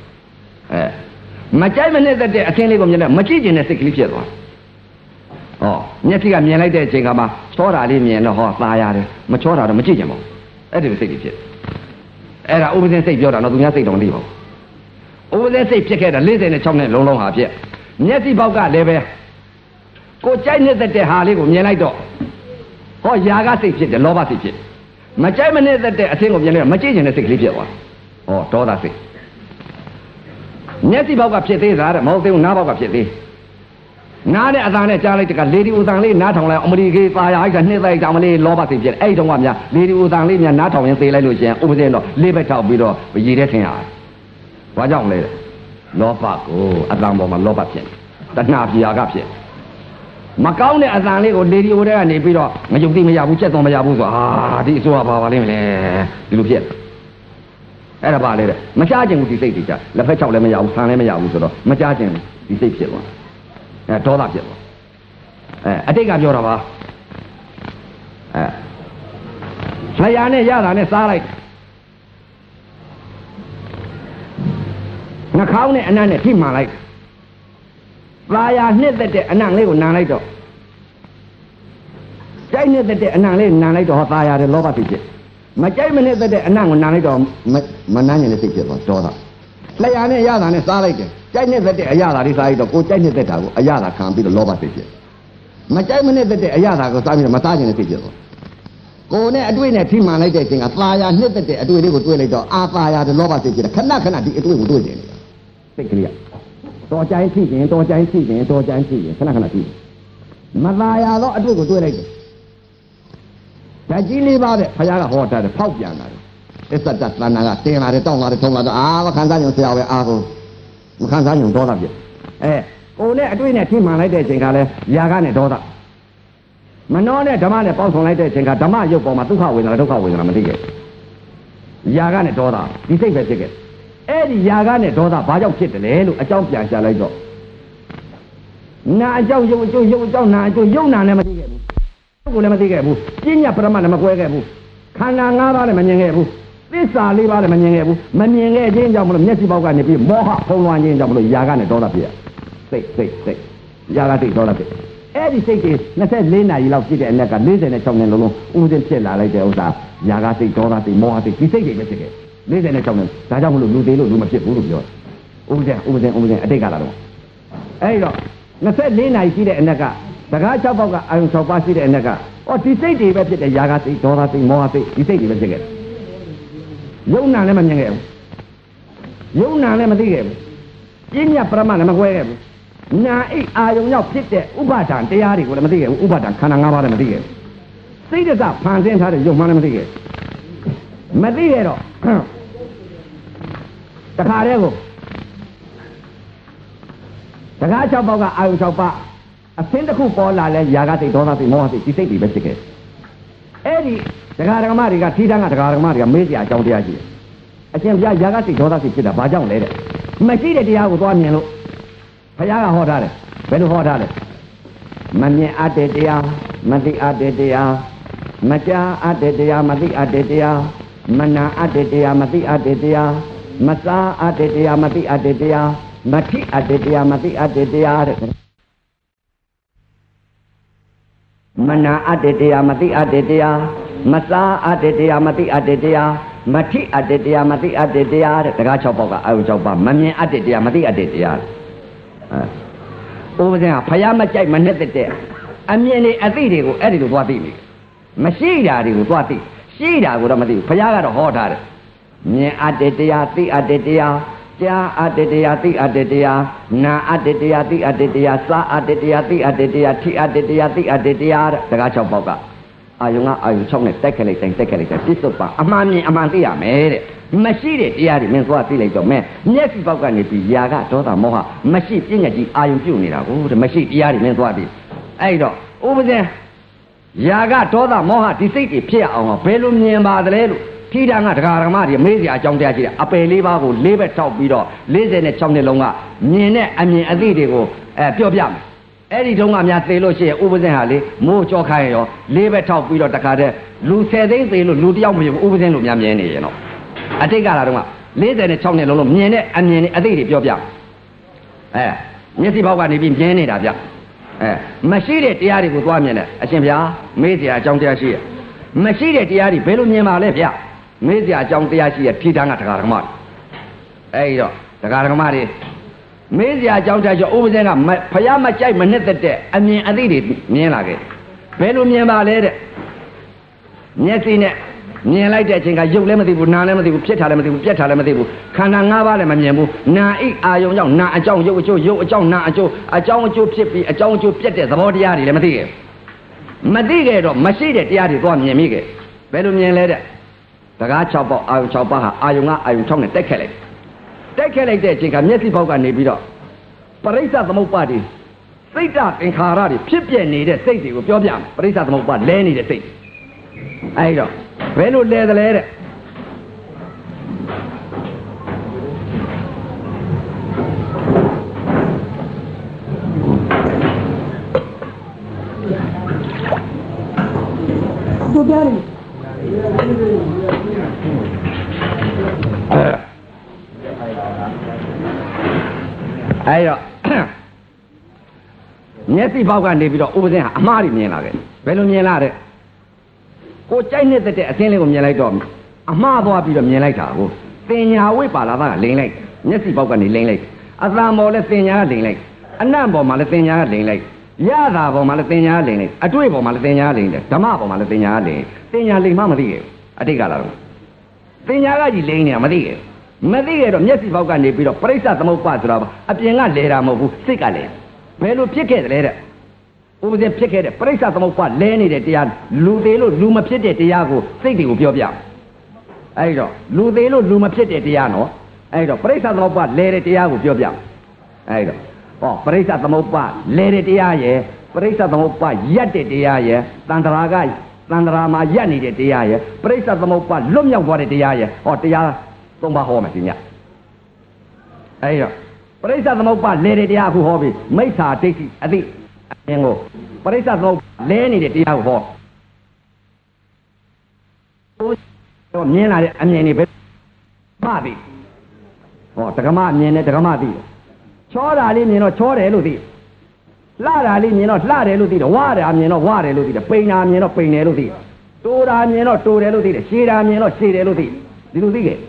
Speaker 1: မကြိုက်မနှစ်သက်တဲ့အသင်းလေးကိုမြင်လိုက်မကြည့်ကျင်တဲ့စိတ်ကလေးဖြစ်သွားမျက်စိကမြင်လိုက်တဲ့အချိန်ကမှချောတာလေးမြင်တော့ဟောตาရတယ်မချောတာတော့မကြည့်ကျင်ပါဘူးအဲ့ဒီစိတ်ကြီးဖြစ်အဲ့ဒါဥပဇင်းစိတ်ပြောတာတော့သူများစိတ်တော့မသိပါဘူးဥပဇင်းစိတ်ဖြစ်ခဲ့တာ46နဲ့လုံးလုံးဟာဖြစ်မျက်စိပေါက်ကလည်းပဲကိုကြိုက်နေတဲ့ဟာလေးကိုမြင်လိုက်တော့ဟောຢာကစိတ်ဖြစ်တယ်လောဘစိတ်ဖြစ်မကြိုက်မနဲ့တဲ့အသင်းကိုမြင်လိုက်တော့မကြည့်ကျင်တဲ့စိတ်ကလေးဖြစ်သွားဒေါသစိတ်မျက်စိပေါက်ကဖြစ်သေးတာတဲ့မဟုတ်သေးဘူးနားပေါက်ကဖြစ်သေးနားတဲ့အသာနဲ့ကြားလိုက်တကလေဒီဦးတန်လေးနားထောင်လိုက်အမလီကြီးตายရိုက်တာနှစ်သိကြမလေးလောဘသိဖြစ်အဲ့တုန်းကများလေဒီဦးတန်လေးများနားထောင်ရင်သေးလိုက်လို့ရှင်ဥပဇင်းတော့လေးဘက်ထောက်ပြီးတော့ရည်တဲ့ထင်ရတယ်ဘာကြောင့်လဲလောဘကိုအတန်ပေါ်မှာလောဘဖြစ်တဏှာပြာကဖြစ်မကောင်းတဲ့အတန်လေးကိုလေဒီဦးတဲ့ကနေပြီးတော့မယုံသိမရဘူးချက်တော်မရဘူးဆိုဒီအစိုးရပါလိမ့်မယ်ဒီလိုဖြစ်အဲ့ဒါပါလေတဲ့မချခြင်းဘူးဒီစိတ်တွေကြလက်ဖက်ချောက်လည်းမရဘူးဆန်လည်းမရဘူးဆိုတော့မချခြင်းဒီစိတ်ဖြစ်သွားဒေါသဖြစ်သွားအတိတ်ကပြောတာပါလျာနဲ့ရတာနဲ့စားလိုက်နှာခေါင်းနဲ့အနံ့နဲ့ထိမှန်လိုက်သာယာနှစ်သက်တဲ့အနံ့လေးကိုနံလိုက်တော့ကြိုက်နှစ်သက်တဲ့အနံ့လေးနံလိုက်တော့ဟောသာယာတဲ့လောဘဖြစ်ဖြစ်မကြိုက်မနှစ်သက်တဲ့အနံ့ကိုနံလိုက်တော့မနှမ်းရင်လည်းစိတ်ဖြစ်သွားဒေါသလျာနဲ့ရတာနဲ့စားလိုက်တယ်ကြိုက်နှစ်သက်တဲ့အရာသာလေးစားလိုက်တော့ကိုကြိုက်နှစ်သက်တာကိုအရာသာခံပြီးတော့လောဘဖြစ်ဖြစ်မကြိုက်မနှစ်သက်တဲ့အရာသာကိုစားပြီးတော့မစားခြင်းနဲ့စိတ်ဖြစ်သွားကိုနဲ့အတွေ့နဲ့ထိမှန်လိုက်တဲ့အချိန်ကသာယာနှစ်သက်တဲ့အတွေ့လေးကိုတွေ့လိုက်တော့အာသာယာတဲ့လောဘစိတ်ဖြစ်တယ်ခဏခဏဒီအတွေ့ကိုတွေ့နေတယ်စိတ်ကလေးတော်ကြိုင်းဖြစ်ရင်တော်ကြိုင်းဖြစ်ရင်တော်ကြိုင်းဖြစ်ရင်ခဏခဏဖြစ်မသာယာတော့အတွေ့ကိုတွေ့လိုက်တယ်ဓာတ်ကြီးလေးပါတဲ့ဘုရားကဟောတာတယ်ဖောက်ပြန်တာတယ်အစ္စတသဏ္ဍာန်ကတင်လာတယ်တောင်းလာတယ်ထုံလာတော့မခံစားရင်ဆရာပဲအားကိုမခံစားရင်ဒေါသပြည့်ကိုနဲ့အတွေ့နဲ့ထိမှန်လိုက်တဲ့အချိန်ကလည်းຢာကနဲ့ဒေါသမနောနဲ့ဓမ္မနဲ့ပေါင်းဆောင်လိုက်တဲ့အချိန်ကဓမ္မရုပ်ပေါ်မှာဒုက္ခဝေဒနာဒုက္ခဝေဒနာမသိခဲ့ຢာကနဲ့ဒေါသဒီစိတ်ပဲဖြစ်ခဲ့အဲ့ဒီຢာကနဲ့ဒေါသဘာကြောင့်ဖြစ်တယ်လဲလို့အကြောင်းပြန်ရှာလိုက်တော့နာအကြောင်းရုပ်အကျိုးရုပ်အကြောင်းနာအကျိုးရုပ်နာနဲ့မသိခဲ့ဘူးကိုလည်းမသိခဲ့ဘူးပညာပရမတ်လည်းမကွဲခဲ့ဘူးခန္ဓာ၅ပါးလည်းမမြင်ခဲ့ဘူးသစ္စာ၄ပါးလည်းမမြင်ခဲ့ဘူးမမြင်ခဲ့ခြင်းကြောင့်မလို့မျက်စိပေါက်ကနေပြီးမောဟဖုံးလွှမ်းခြင်းကြောင့်မလို့ຢာကနဲ့ဒေါသဖြစ်ရစိတ်ຢာကစိတ်ဒေါသဖြစ်အဲ့ဒီစိတ်တွေ24နာရီလောက်ဖြစ်တဲ့အနက်က46နှစ်လုံးဥစဉ်ဖြစ်လာလိုက်တဲ့ဥစ္စာຢာကစိတ်ဒေါသစိတ်မောဟစိတ်ဒီစိတ်တွေပဲဖြစ်ခဲ့46နှစ်ဒါကြောင့်မလို့လူသေးလို့လူမဖြစ်ဘူးလို့ပြောတယ်ဥစဉ်အတိတ်ကလာတော့အဲ့တော့24နာရီရှိတဲ့အနက်ကတကား6ပေါက်ကအာယုံ6ပါးရှိတဲ့အနက်ကဒီစိတ်တွေပဲဖြစ်တဲ့ຢာကစိတ်ဒေါသစိတ်မောဟစိတ်ဒီစိတ်တွေပဲဖြစ်ခဲ့ယုံနာလည်းမမြင်ခဲ့ဘူးယုံနာလည်းမသိခဲ့ဘူးပညာပရမတ်လည်းမကွဲခဲ့ဘူးနာအိအာယုံရောက်ဖြစ်တဲ့ဥပါဒံတရားတွေကိုလည်းမသိခဲ့ဘူးဥပါဒံခန္ဓာ၅ပါးလည်းမသိခဲ့ဘူးစိတ်တကဖန်ဆင်းထားတဲ့ယုံမှလည်းမသိခဲ့မသိခဲ့တော့တခါတည်းကိုတကား6ပေါက်ကအာယုံ6ပါးအသင်းတစ်ခုပေါ်လာလဲຢာကစိတ်ဒေါသစိတ်မောဟစိတ်ဒီစိတ်တွေပဲဖြစ်ခဲ့အဲ့ဒီတရားဓမ္မတွေကထိတန်းကတရားဓမ္မတွေကမေးစရာအကြောင်းတရားရှိတယ်အရှင်ဘုရားຢာကစိတ်ဒေါသစိတ်ဖြစ်တာဘာကြောင့်လဲတဲ့မရှိတဲ့တရားကိုသွားမြင်လို့ဘုရားကဟောထားတယ်ဘယ်လိုဟောထားလဲမမြင်အပ်တဲ့တရားမသိအပ်တဲ့တရားမကြားအပ်တဲ့တရားမသိအပ်တဲ့တရားမနာအပ်တဲ့တရားမသိအပ်တဲ့တရားမစားအပ်တဲ့တရားမသိအပ်တဲ့တရားမထိအပ်တဲ့တရားမသိအပ်တဲ့တရားတဲ့မနာအပ်တဲ့တရားမသိအပ်တဲ့တရားမစားအပ်တဲ့တရားမသိအပ်တဲ့တရားမထိအပ်တဲ့တရားမသိအပ်တဲ့တရားတဲ့တကား6ပေါက်ကအာယု6ပါးမမြင်အပ်တဲ့တရားမသိအပ်တဲ့တရားဥပဒေကဖယားမကြိုက်မနဲ့တဲ့အမြင်တွေအသိတွေကိုအဲ့ဒီလိုသွားသိနေမရှိတာတွေကိုသွားသိရှိတာကိုတော့မသိဘူးဖယားကတော့ဟောထားတယ်မြင်အပ်တဲ့တရားသိအပ်တဲ့တရားကြားအပ်တဲ့တရားသိအပ်တဲ့တရားနာအပ်တဲ့တရားသိအပ်တဲ့တရားစားအပ်တဲ့တရားသိအပ်တဲ့တရားထိအပ်တဲ့တရားသိအပ်တဲ့တရားတဲ့တကား6ပေါက်ကအာယုံကအာယုံ6နဲ့တက်ခက်လိုက်တိုင်းပြစ္ဆုတ်ပါအမှန်မြင်အမှန်သိရမယ်တဲ့မရှိတဲ့တရားတွေမင်းသွားသိလိုက်တော့မဲမျက်စိပေါက်ကနေပြီးຢာကဒေါသမောဟမရှိပြည့်ညက်ကြီးအာယုံပြုတ်နေတာကိုတဲ့မရှိတရားတွေမင်းသွားသိအဲ့တော့ဥပဇင်ຢာကဒေါသမောဟဒီစိတ်တွေဖြစ်အောင်ဘယ်လိုမြင်ပါသလဲလို့ထိတာကတရားဓမ္မတွေမေးစရာအကြောင်းတရားရှိတယ်အပယ်၄ပါးကို၄ဘက်ထောက်ပြီးတော့46နှစ်လုံးကမြင်တဲ့အမြင်အသိတွေကိုပြောပြမယ်အဲ့ဒီတုန်းကများသေလို့ရှိရင်ဥပဇင်ဟာလေမိုးကြောခိုင်းရော၄ဘက်ထောက်ပြီးတော့တခါတည်းလူ10သိန်းသေလို့လူတယောက်မဖြစ်ဘူးဥပဇင်လို့များမြင်နေရင်တော့အတိတ်ကလာတော့က46နှစ်လုံးလုံးမြင်တဲ့အမြင်နဲ့အသိတွေပြောပြမျက်စိပေါက်ကနေပြီးမြင်နေတာဗျမရှိတဲ့တရားတွေကိုသွားမြင်တယ်အရှင်ဗျာမေးစရာအကြောင်းတရားရှိရဲ့မရှိတဲ့တရားတွေဘယ်လိုမြင်ပါလဲဗျမေးစရာအကြောင်းတရားရှိရဲ့ထိတန်းကတရားဓမ္မအဲ့တော့တရားဓမ္မတွေမေးစရာအကြောင်းတရားကျော်ဥပဇင်ကဖယားမကြိုက်မနှစ်သက်တဲ့အမြင်အသိတွေမြင်လာခဲ့ဘယ်လိုမြင်ပါလဲတဲ့မျက်စိနဲ့မြင်လိုက်တဲ့အချိန်ကရုပ်လည်းမသိဘူးနာလည်းမသိဘူးဖြစ်တာလည်းမသိဘူးပြက်တာလည်းမသိဘူးခန္ဓာ၅ပါးလည်းမမြင်ဘူးနာဣအာယုံကြောင့်နာအကြောင်းရုပ်အကျိုးရုပ်အကြောင်းနာအကျိုးအကြောင်းအကျိုးဖြစ်ပြီးအကြောင်းအကျိုးပြက်တဲ့သဘောတရားတွေလည်းမသိခဲ့မသိခဲ့တော့မရှိတဲ့တရားတွေသွားမြင်မိခဲ့ဘယ်လိုမြင်လဲတဲ့တကား6ပေါက်အာယုံ6ပါးဟာအာယုံကအာယုံ6နဲ့တက်ခဲ့လိုက်တဲ့အချိန်ကမျက်စိပေါက်ကနေပြီးတော့ပရိစ္ဆသမုပ္ပါဒိစိတ်တသင်္ခါရတွေဖြစ်ပြနေတဲ့စိတ်တွေကိုပြောပြမယ်ပရိစ္ဆသမုပ္ပါလဲနေတဲ့စိတ်အဲ့တော့ဘယ်လိုလဲသလဲတဲ့
Speaker 2: သူပြတယ်
Speaker 1: အဲ့တော့မျက်စိပေါက်ကနေပြီးတော့ဥပဇင်းဟာအမှားတွေမြင်လာခဲ့ဘယ်လိုမြင်လာတဲ့ကိုကြိုက်နေတဲ့အသင်းလေးကိုမြင်လိုက်တော့အမှားသွားပြီးတော့မြင်လိုက်တာကိုတင်ညာဝိပါလာတာကလိန်လိုက်မျက်စိပေါက်ကနေလိန်လိုက်အသာမော်လည်းတင်ညာကလိန်လိုက်အနံ့ပေါ်မှာလည်းတင်ညာကလိန်လိုက်ရတာပေါ်မှာလည်းတင်ညာကလိန်လိုက်အတွေ့ပေါ်မှာလည်းတင်ညာကလိန်တယ်ဓမ္မပေါ်မှာလည်းတင်ညာကလိန်တင်ညာလိန်မှမသိရဲ့အတိတ်ကလာတော့တင်ညာကကြီးလိန်နေတာမသိရဲ့မသိခဲ့တော့မျက်စိပေါက်ကနေပြီးတော့ပရိစ္ဆသမုပ္ပါဆိုတာအပြင်ကလဲတာမဟုတ်ဘူးစိတ်ကလဲဘယ်လိုဖြစ်ခဲ့တယ်လဲတဲ့ဥပဇင်းဖြစ်ခဲ့တဲ့ပရိစ္ဆသမုပ္ပါလဲနေတဲ့တရားလူသေးလို့လူမဖြစ်တဲ့တရားကိုစိတ်တွေကိုပြောပြအဲ့တော့လူသေးလို့လူမဖြစ်တဲ့တရားနော်အဲ့တော့ပရိစ္ဆသမုပ္ပါလဲတဲ့တရားကိုပြောပြအဲ့တော့ဟောပရိစ္ဆသမုပ္ပါလဲတဲ့တရားရဲ့ပရိစ္ဆသမုပ္ပါရက်တဲ့တရားရဲ့တန်ត្រာကတန်ត្រာမှာရက်နေတဲ့တရားရဲ့ပရိစ္ဆသမုပ္ပါလွတ်မြောက်သွားတဲ့တရားရဲ့ဟောတရား3ပါးဟောမယ်ဒီညအဲ့တော့ပရိစ္ဆသမုပ္ပါလဲတဲ့တရားအခုဟောပြီမိစ္ဆာဒိဋ္ဌိအသိအမြင်ကိုပရိစ္ဆသမုပ္ပါလဲနေတဲ့တရားကိုဟောတော့မြင်လာတဲ့အမြင်တွေပဲမှသိဟောတက္ကမအမြင်နဲ့တက္ကမသိချောတာလေးမြင်တော့ချောတယ်လို့သိလှတာလေးမြင်တော့လှတယ်လို့သိတယ်ဝါတာမြင်တော့ဝါတယ်လို့သိတယ်ပိန်တာမြင်တော့ပိန်တယ်လို့သိတိုးတာမြင်တော့တိုးတယ်လို့သိတယ်ရှည်တာမြင်တော့ရှည်တယ်လို့သိဒီလိုသိခဲ့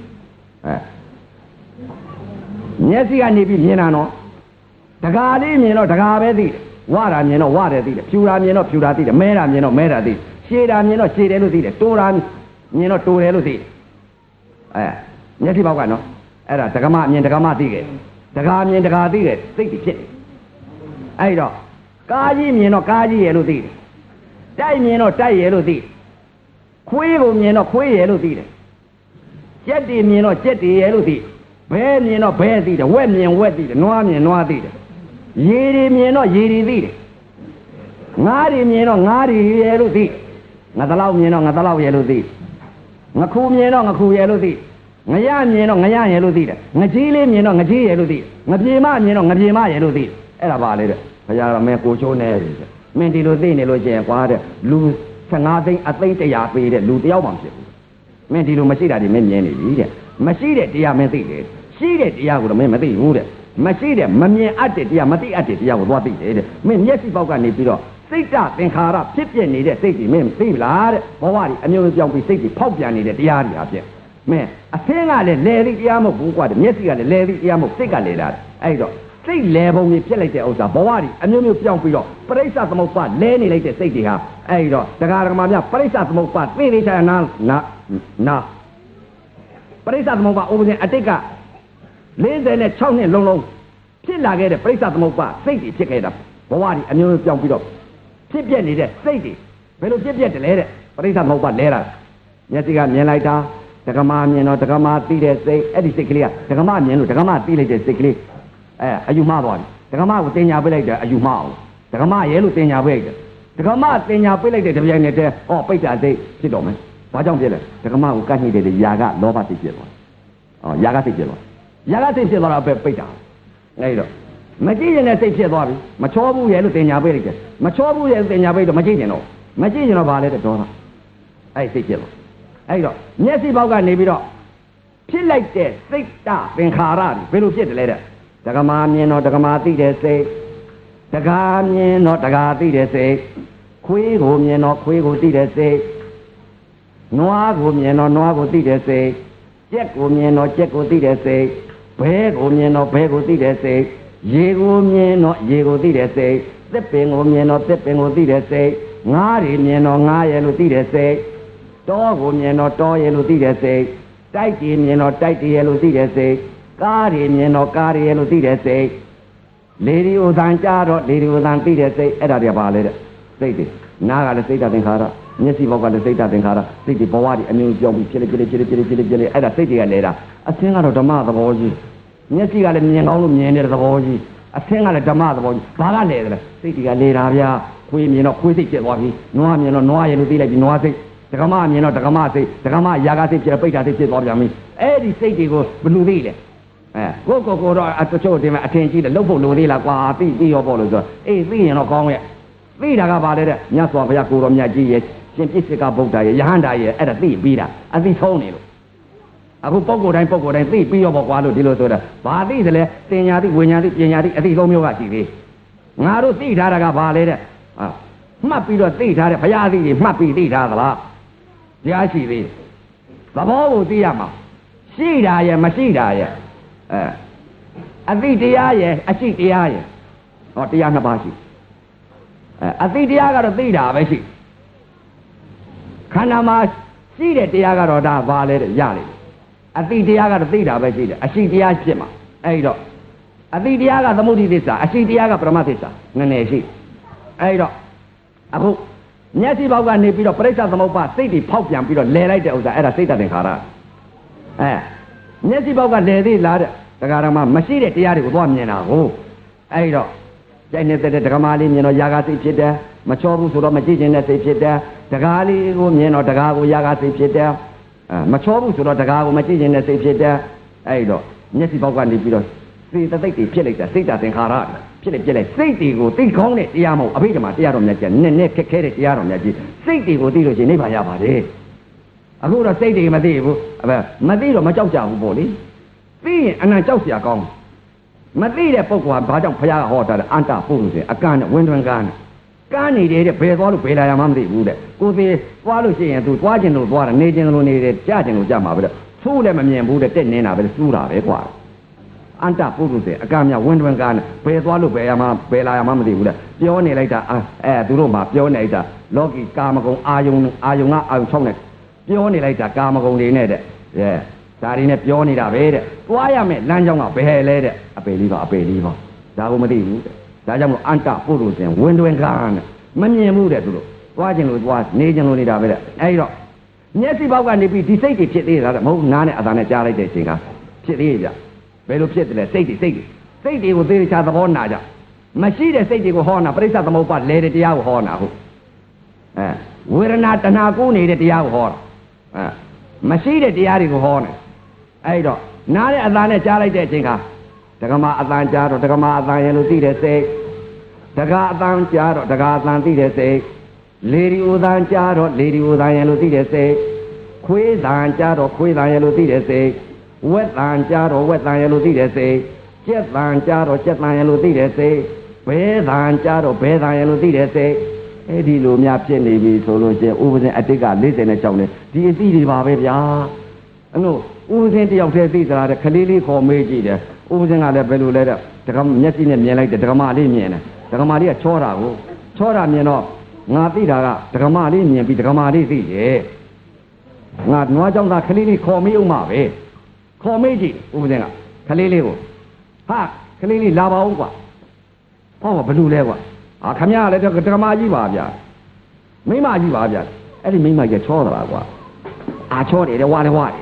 Speaker 1: မျက်စိကနေပြီးမြင်တာနော်တကားလေးမြင်တော့တကားပဲသိတယ်ဝါတာမြင်တော့ဝါတယ်သိတယ်ဖြူတာမြင်တော့ဖြူတာသိတယ်မဲတာမြင်တော့မဲတာသိတယ်ရှည်တာမြင်တော့ရှည်တယ်လို့သိတယ်တိုးတာမြင်တော့တိုးတယ်လို့သိတယ်မျက်စိပေါက်ကနော်အဲ့ဒါတက္ကမမြင်တက္ကမသိခဲ့တကားမြင်တကားသိခဲ့စိတ်ဖြစ်တယ်အဲ့တော့ကားကြီးမြင်တော့ကားကြီးရဲ့လို့သိတယ်တိုက်မြင်တော့တိုက်ရဲ့လို့သိတယ်ခွေးကိုမြင်တော့ခွေးရဲ့လို့သိတယ်ကြက်တီမြင်တော့ကြက်တီရဲ့လို့သိတယ်ဘဲမြင်တော့ဘဲသိတယ်ဝက်မြင်ဝက်သိတယ်နွားမြင်နွားသိတယ်ရေတွေမြင်တော့ရေတွေသိတယ်ငါးတွေမြင်တော့ငါးတွေရဲ့လို့သိငါတလောက်မြင်တော့ငါတလောက်ရဲ့လို့သိငခုမြင်တော့ငခုရဲ့လို့သိငရမြင်တော့ငရရဲ့လို့သိတယ်ငကြီးလေးမြင်တော့ငကြီးရဲ့လို့သိငပြေမမြင်တော့ငပြေမရဲ့လို့သိအဲ့ဒါပါလေတဲ့ဘုရားကမင်းကိုချိုးနေတယ်မင်းဒီလိုသိနေလို့ကျင်ကွာတဲ့လူ15သိန်းအသိန်း100ပေးတဲ့လူတယောက်မှမဖြစ်ဘူးမင်းဒီလိုမရှိတာဒီမင်းမြင်နေပြီတဲ့မရှိတဲ့တရားမင်းသိတယ်ရှိတဲ့တရားကိုတော့မင်းမသိဘူးတဲ့မရှိတဲ့မမြင်အပ်တဲ့တရားမသိအပ်တဲ့တရားကိုသွားသိတယ်တဲ့မင်းမျက်စိပေါက်ကနေပြီးတော့စိတ်တသင်္ခါရဖြစ်ပြနေတဲ့စိတ်တွေမင်းသိလားတဲ့ဘဝတွေအမျိုးမျိုးပြောင်းပြီးစိတ်တွေဖောက်ပြန်နေတဲ့တရားတွေအဖြစ်မင်းအသင်းကလည်းလဲသည့်တရားမဟုတ်ဘူးကွာတဲ့မျက်စိကလည်းလဲသည့်တရားမဟုတ်စိတ်ကလည်းလားအဲ့တော့စိတ်လဲပုံကြီးဖြစ်လိုက်တဲ့ဥစ္စာဘဝတွေအမျိုးမျိုးပြောင်းပြီးတော့ပရိစ္ဆသမုပ္ပါလဲနေလိုက်တဲ့စိတ်တွေဟာအဲ့တော့တရားဓမ္မများပရိစ္ဆသမုပ္ပါသိသိချာနာပရိစ္ဆသမုပ္ပါဥပဇင်အတိတ်က46နှစ်လုံးဖြစ်လာခဲ့တဲ့ပရိစ္ဆသမုပ္ပါစိတ်တွေဖြစ်ခဲ့တာဘဝတွေအမျိုးမျိုးပြောင်းပြီးတော့ဖြစ်ပြနေတဲ့စိတ်တွေဘယ်လိုဖြစ်ပြတယ်လဲတဲ့ပရိစ္ဆသမုပ္ပါလဲတာမျက်စိကမြင်လိုက်တာတက္ကမမြင်တော့တက္ကမသိတဲ့စိတ်အဲ့ဒီစိတ်ကလေးကတက္ကမမြင်လို့တက္ကမသိလိုက်တဲ့စိတ်ကလေးအယူမှားသွားတယ်တက္ကမကိုတင်ညာပေးလိုက်တယ်အယူမှားအောင်တက္ကမရဲလို့တင်ညာပေးလိုက်တယ်တက္ကမတင်ညာပေးလိုက်တဲ့တပြိုင်နက်တည်းဟောပိဋ္ဌာစိတ်ဖြစ်တော့မယ်ဘာကြောင့်ဖြစ်လဲတက္ကမကိုကန့်ညှိတဲ့ຢာကလောဘစိတ်ဖြစ်သွားຢာကစိတ်ဖြစ်သွားຢာကစိတ်ဖြစ်သွားတော့ပဲပိဋ္ဌာအဲ့တော့မကြည့်ရင်လည်းစိတ်ဖြစ်သွားပြီမချောဘူးရဲလို့တင်ညာပေးလိုက်တယ်မချောဘူးရဲတင်ညာပေးတော့မကြည့်ရင်တော့ဘာလဲတဲ့ဒေါသအဲ့စိတ်ဖြစ်သွားအဲ့တော့မျက်စိပေါက်ကနေပြီးတော့ဖြစ်လိုက်တဲ့စိတ်တသင်္ခါရတွေဘယ်လိုဖြစ်တယ်လဲတဲ့တက္ကမမြင်တော့တက္ကမသိတဲ့စိတ်တက္ကမြင်တော့တက္ကသိတဲ့စိတ်ခွေးကိုမြင်တော့ခွေးကိုသိတဲ့စိတ်နွားကိုမြင်တော့နွားကိုသိတဲ့စိတ်ကြက်ကိုမြင်တော့ကြက်ကိုသိတဲ့စိတ်ဘဲကိုမြင်တော့ဘဲကိုသိတဲ့စိတ်ရေကိုမြင်တော့ရေကိုသိတဲ့စိတ်သစ်ပင်ကိုမြင်တော့သစ်ပင်ကိုသိတဲ့စိတ်ငါးတွေမြင်တော့ငါးရဲ့လို့သိတဲ့စိတ်
Speaker 2: တောကိုမြင်တော့တောရဲ့လို့သိတဲ့စိတ်တိုက်ကြည့်မြင်တော့တိုက်တည်းရဲ့လို့သိတဲ့စိတ်ကားတွေမြင်တော့ကားတွေရဲ့လို့သိတဲ့စိတ်လေဒီဥသံကြားတော့လေဒီဥသံသိတဲ့စိတ်အဲ့ဒါတွေကပါလေတဲ့စိတ်တွေနားကလည်းစိတ်တသင်္ခါရမျက်စိဘောက်ကလည်းစိတ်တသင်္ခါရစိတ်တွေဘဝတွေအမျိုးပြောင်းပြီးဖြစ်လေအဲ့ဒါစိတ်တွေကလဲတာအသင်းကတော့ဓမ္မသဘောကြီးမျက်စိကလည်းမြင်ကောင်းလို့မြင်နေတဲ့သဘောကြီးအသင်းကလည်းဓမ္မသဘောကြီးဘာကလဲတဲ့စိတ်တွေကလဲတာဗျာခွေးမြင်တော့ခွေးစိတ်ဖြစ်သွားပြီနွားမြင်တော့နွားရဲ့လို့သိလိုက်ပြီနွားစိတ်ဒကမမြင်တော့ဒကမစိတ်ဒကမယာကစိတ်ဖြစ်ပိဋကစိတ်ဖြစ်သွားပြန်ပြီအဲ့ဒီစိတ်တွေကိုဘယ်လိုသိလဲကိုတော့တချို့တင်မဲ့အထင်ကြီးတယ်လှုပ်ဖို့လိုသေးလားကွာသိရောပေါ့လို့ဆိုအေးသိရင်တော့ကောင်းရဲ့သိတာကဘာလဲတဲ့မြတ်စွာဘုရားကိုတော်မြတ်ကြီးရဲ့ရှင်ပြစ္ဆေကဗုဒ္ဓရဲ့ယဟန္တာရဲ့အဲ့ဒါသိပြီးတာအသိဆုံးနေလို့အခုပုဂ္ဂိုလ်တိုင်းသိပြီးရောပေါ့ကွာလို့ဒီလိုဆိုတာဘာသိသလဲတင်ညာသိဝိညာသိပညာသိအသိဆုံးမျိုးကရှိသေးငါတို့သိထားတာကဘာလဲတဲ့မှတ်ပြီးတော့သိထားတဲ့ဘုရားသိတွေမှတ်ပြီးသိထားသလားတရားရှိသေးသဘောကိုသိရမှာရှိတာရဲ့မရှိတာရဲ့အသိတရားရဲ့အရှိတရားရဲ့ဟောတရားနှစ်ပါးရှိအသိတရားကတော့သိတာပဲရှိခန္ဓာမှာရှိတဲ့တရားကတော့ဒါဘာလဲတဲ့ရလေအသိတရားကတော့သိတာပဲရှိတယ်အရှိတရားဖြစ်မှာအဲ့တော့အသိတရားကသမုဒိသစ္စာအရှိတရားကပရမသစ္စာနည်းနည်းရှိအဲ့တော့အခုမျက်စိဘောက်ကနေပြီးတော့ပရိစ္ဆသမုပ္ပါစိတ်တွေဖောက်ပြန်ပြီးတော့လဲလိုက်တဲ့ဥစ္စာအဲ့ဒါစိတ်တသင်္ခါရမျက်စိဘောက်ကလဲသေးလားတဲ့ဒကာရမမရှိတဲ့တရားတွေကိုသွားမြင်တာကိုအဲ့တော့ကြိုက်နေတဲ့ဒကာမလေးမြင်တော့ຢာကစိတ်ဖြစ်တယ်မချောဘူးဆိုတော့မကြည့်ခြင်းနဲ့စိတ်ဖြစ်တယ်ဒကာလေးကိုမြင်တော့ဒကာကိုຢာကစိတ်ဖြစ်တယ်မချောဘူးဆိုတော့ဒကာကိုမကြည့်ခြင်းနဲ့စိတ်ဖြစ်တယ်အဲ့တော့မျက်စိဘောက်ကနေပြီးတော့စိတ်သိက်တွေဖြစ်လိုက်တာစိတ်တသင်္ခါရဖြစ်လိုက်စိတ်တွေကိုသိကောင်းတဲ့တရားမဟုတ်အဘိဓမ္မာတရားတော်မြတ်ကြီးနည်းခက်ခဲတဲ့တရားတော်မြတ်ကြီးစိတ်တွေကိုသိလို့ရှိရင်နိဗ္ဗာန်ရပါတယ်အခုတော့စိတ်တွေမသိဘူးမသိတော့မကြောက်ကြဘူးပေါ့လေသိရင်အနံကြောက်เสียကောင်းမသိတဲ့ပုဂ္ဂိုလ်ကဘာကြောင့်ဘုရားကဟောတာလဲအန္တပုရုษေအကန့်နဲ့ဝင်းတွင်ကန်းနေတဲ့ဘယ်သွားလို့ဘယ်လာရမှမသိဘူးတဲ့ကိုသေးသွားလို့ရှိရင်သူသွားခြင်းလို့သွားတယ်နေခြင်းလို့နေတယ်ကြားခြင်းလို့ကြားမှာပဲတဲ့သိုးလည်းမမြင်ဘူးတဲ့တက်နေတာပဲစူးတာပဲကွာအန္တပုရုษေအကန့်မြဝင်းတွင်ကန်းဘယ်သွားလို့ဘယ်လာရမှမသိဘူးတဲ့ပြောနေလိုက်တာသူတို့မှပြောနေလိုက်တာလောကီကာမဂုဏ်အာယုံကအာယုံ6နဲ့ပြောနေလိုက်တာကာမဂုဏ်တွေနဲ့တဲ့ဒါတွေနဲ့ပြောနေတာပဲတဲ့တွားရမယ်လမ်းကြောင်းကဘယ်လဲတဲ့အပေလေးပါဒါကိုမသိဘူးတဲ့ဒါကြောင့်မို့အန္တပုရုษင်ဝင်းတွင်ကန်းတဲ့မမြင်ဘူးတဲ့သူတို့တွားခြင်းလို့တွားနေခြင်းလို့နေတာပဲတဲ့အဲဒီတော့မျက်စိဘောက်ကနေပြီးဒီစိတ်တွေဖြစ်သေးတာတဲ့မဟုတ်နားနဲ့အသာနဲ့ကြားလိုက်တဲ့အချိန်ကဖြစ်သေးကြဘယ်လိုဖြစ်တယ်လဲစိတ်တွေကိုသေချာသဘောနာကြမရှိတဲ့စိတ်တွေကိုဟောနာပရိစ္ဆသမုပ္ပါလဲတဲ့တရားကိုဟောနာဟုတ်ဝေဒနာတဏှာကိုနေတဲ့တရားကိုဟောတာမရှိတဲ့တရားတွေကိုဟောနေအဲ့တော့နားတဲ့အသာနဲ့ကြားလိုက်တဲ့အချိန်ကဒကမအသံကြားတော့ဒကမအသံရဲ့လို့သိတဲ့စိတ်ဒကာအသံကြားတော့ဒကာအသံသိတဲ့စိတ်လေဒီဥသံကြားတော့လေဒီဥသံရဲ့လို့သိတဲ့စိတ်ခွေးသံကြားတော့ခွေးသံရဲ့လို့သိတဲ့စိတ်ဝက်သံကြားတော့ဝက်သံရဲ့လို့သိတဲ့စိတ်ကြက်သံကြားတော့ကြက်သံရဲ့လို့သိတဲ့စိတ်ဘဲသံကြားတော့ဘဲသံရဲ့လို့သိတဲ့စိတ်အဲ့ဒီလိုများဖြစ်နေပြီဆိုလို့ချင်းဥပဇင်အတိတ်က46နဲ့ဒီအသိတွေပါပဲဗျာအဲ့လိုဥပဇင်တယောက်တည်းသိသလားတဲ့ခလေးလေးခေါ်မေးကြည့်တယ်ဥပဇင်ကလည်းဘယ်လိုလဲတဲ့ဒကမျက်စိနဲ့မြင်လိုက်တယ်ဒကမလေးမြင်တယ်ဒကမလေးကချောတာမြင်တော့ငါသိတာကဒကမလေးမြင်ပြီးဒကမလေးသိရဲ့ငါနွားကြောင့်သာခလေးလေးခေါ်မေးအောင်ပါပဲခေါ်မေးကြည့်ဥပဇင်ကခလေးလေးကိုဟာခလေးလေးလာပါဦးကွာဟောဘယ်လိုလဲကွာခမရလည်းဒကမကြီးပါဗျာမိမကြီးပါဗျာအဲ့ဒီမိမကြီးချောတာကွာချောတယ်တဲ့ဝါတယ်ဩ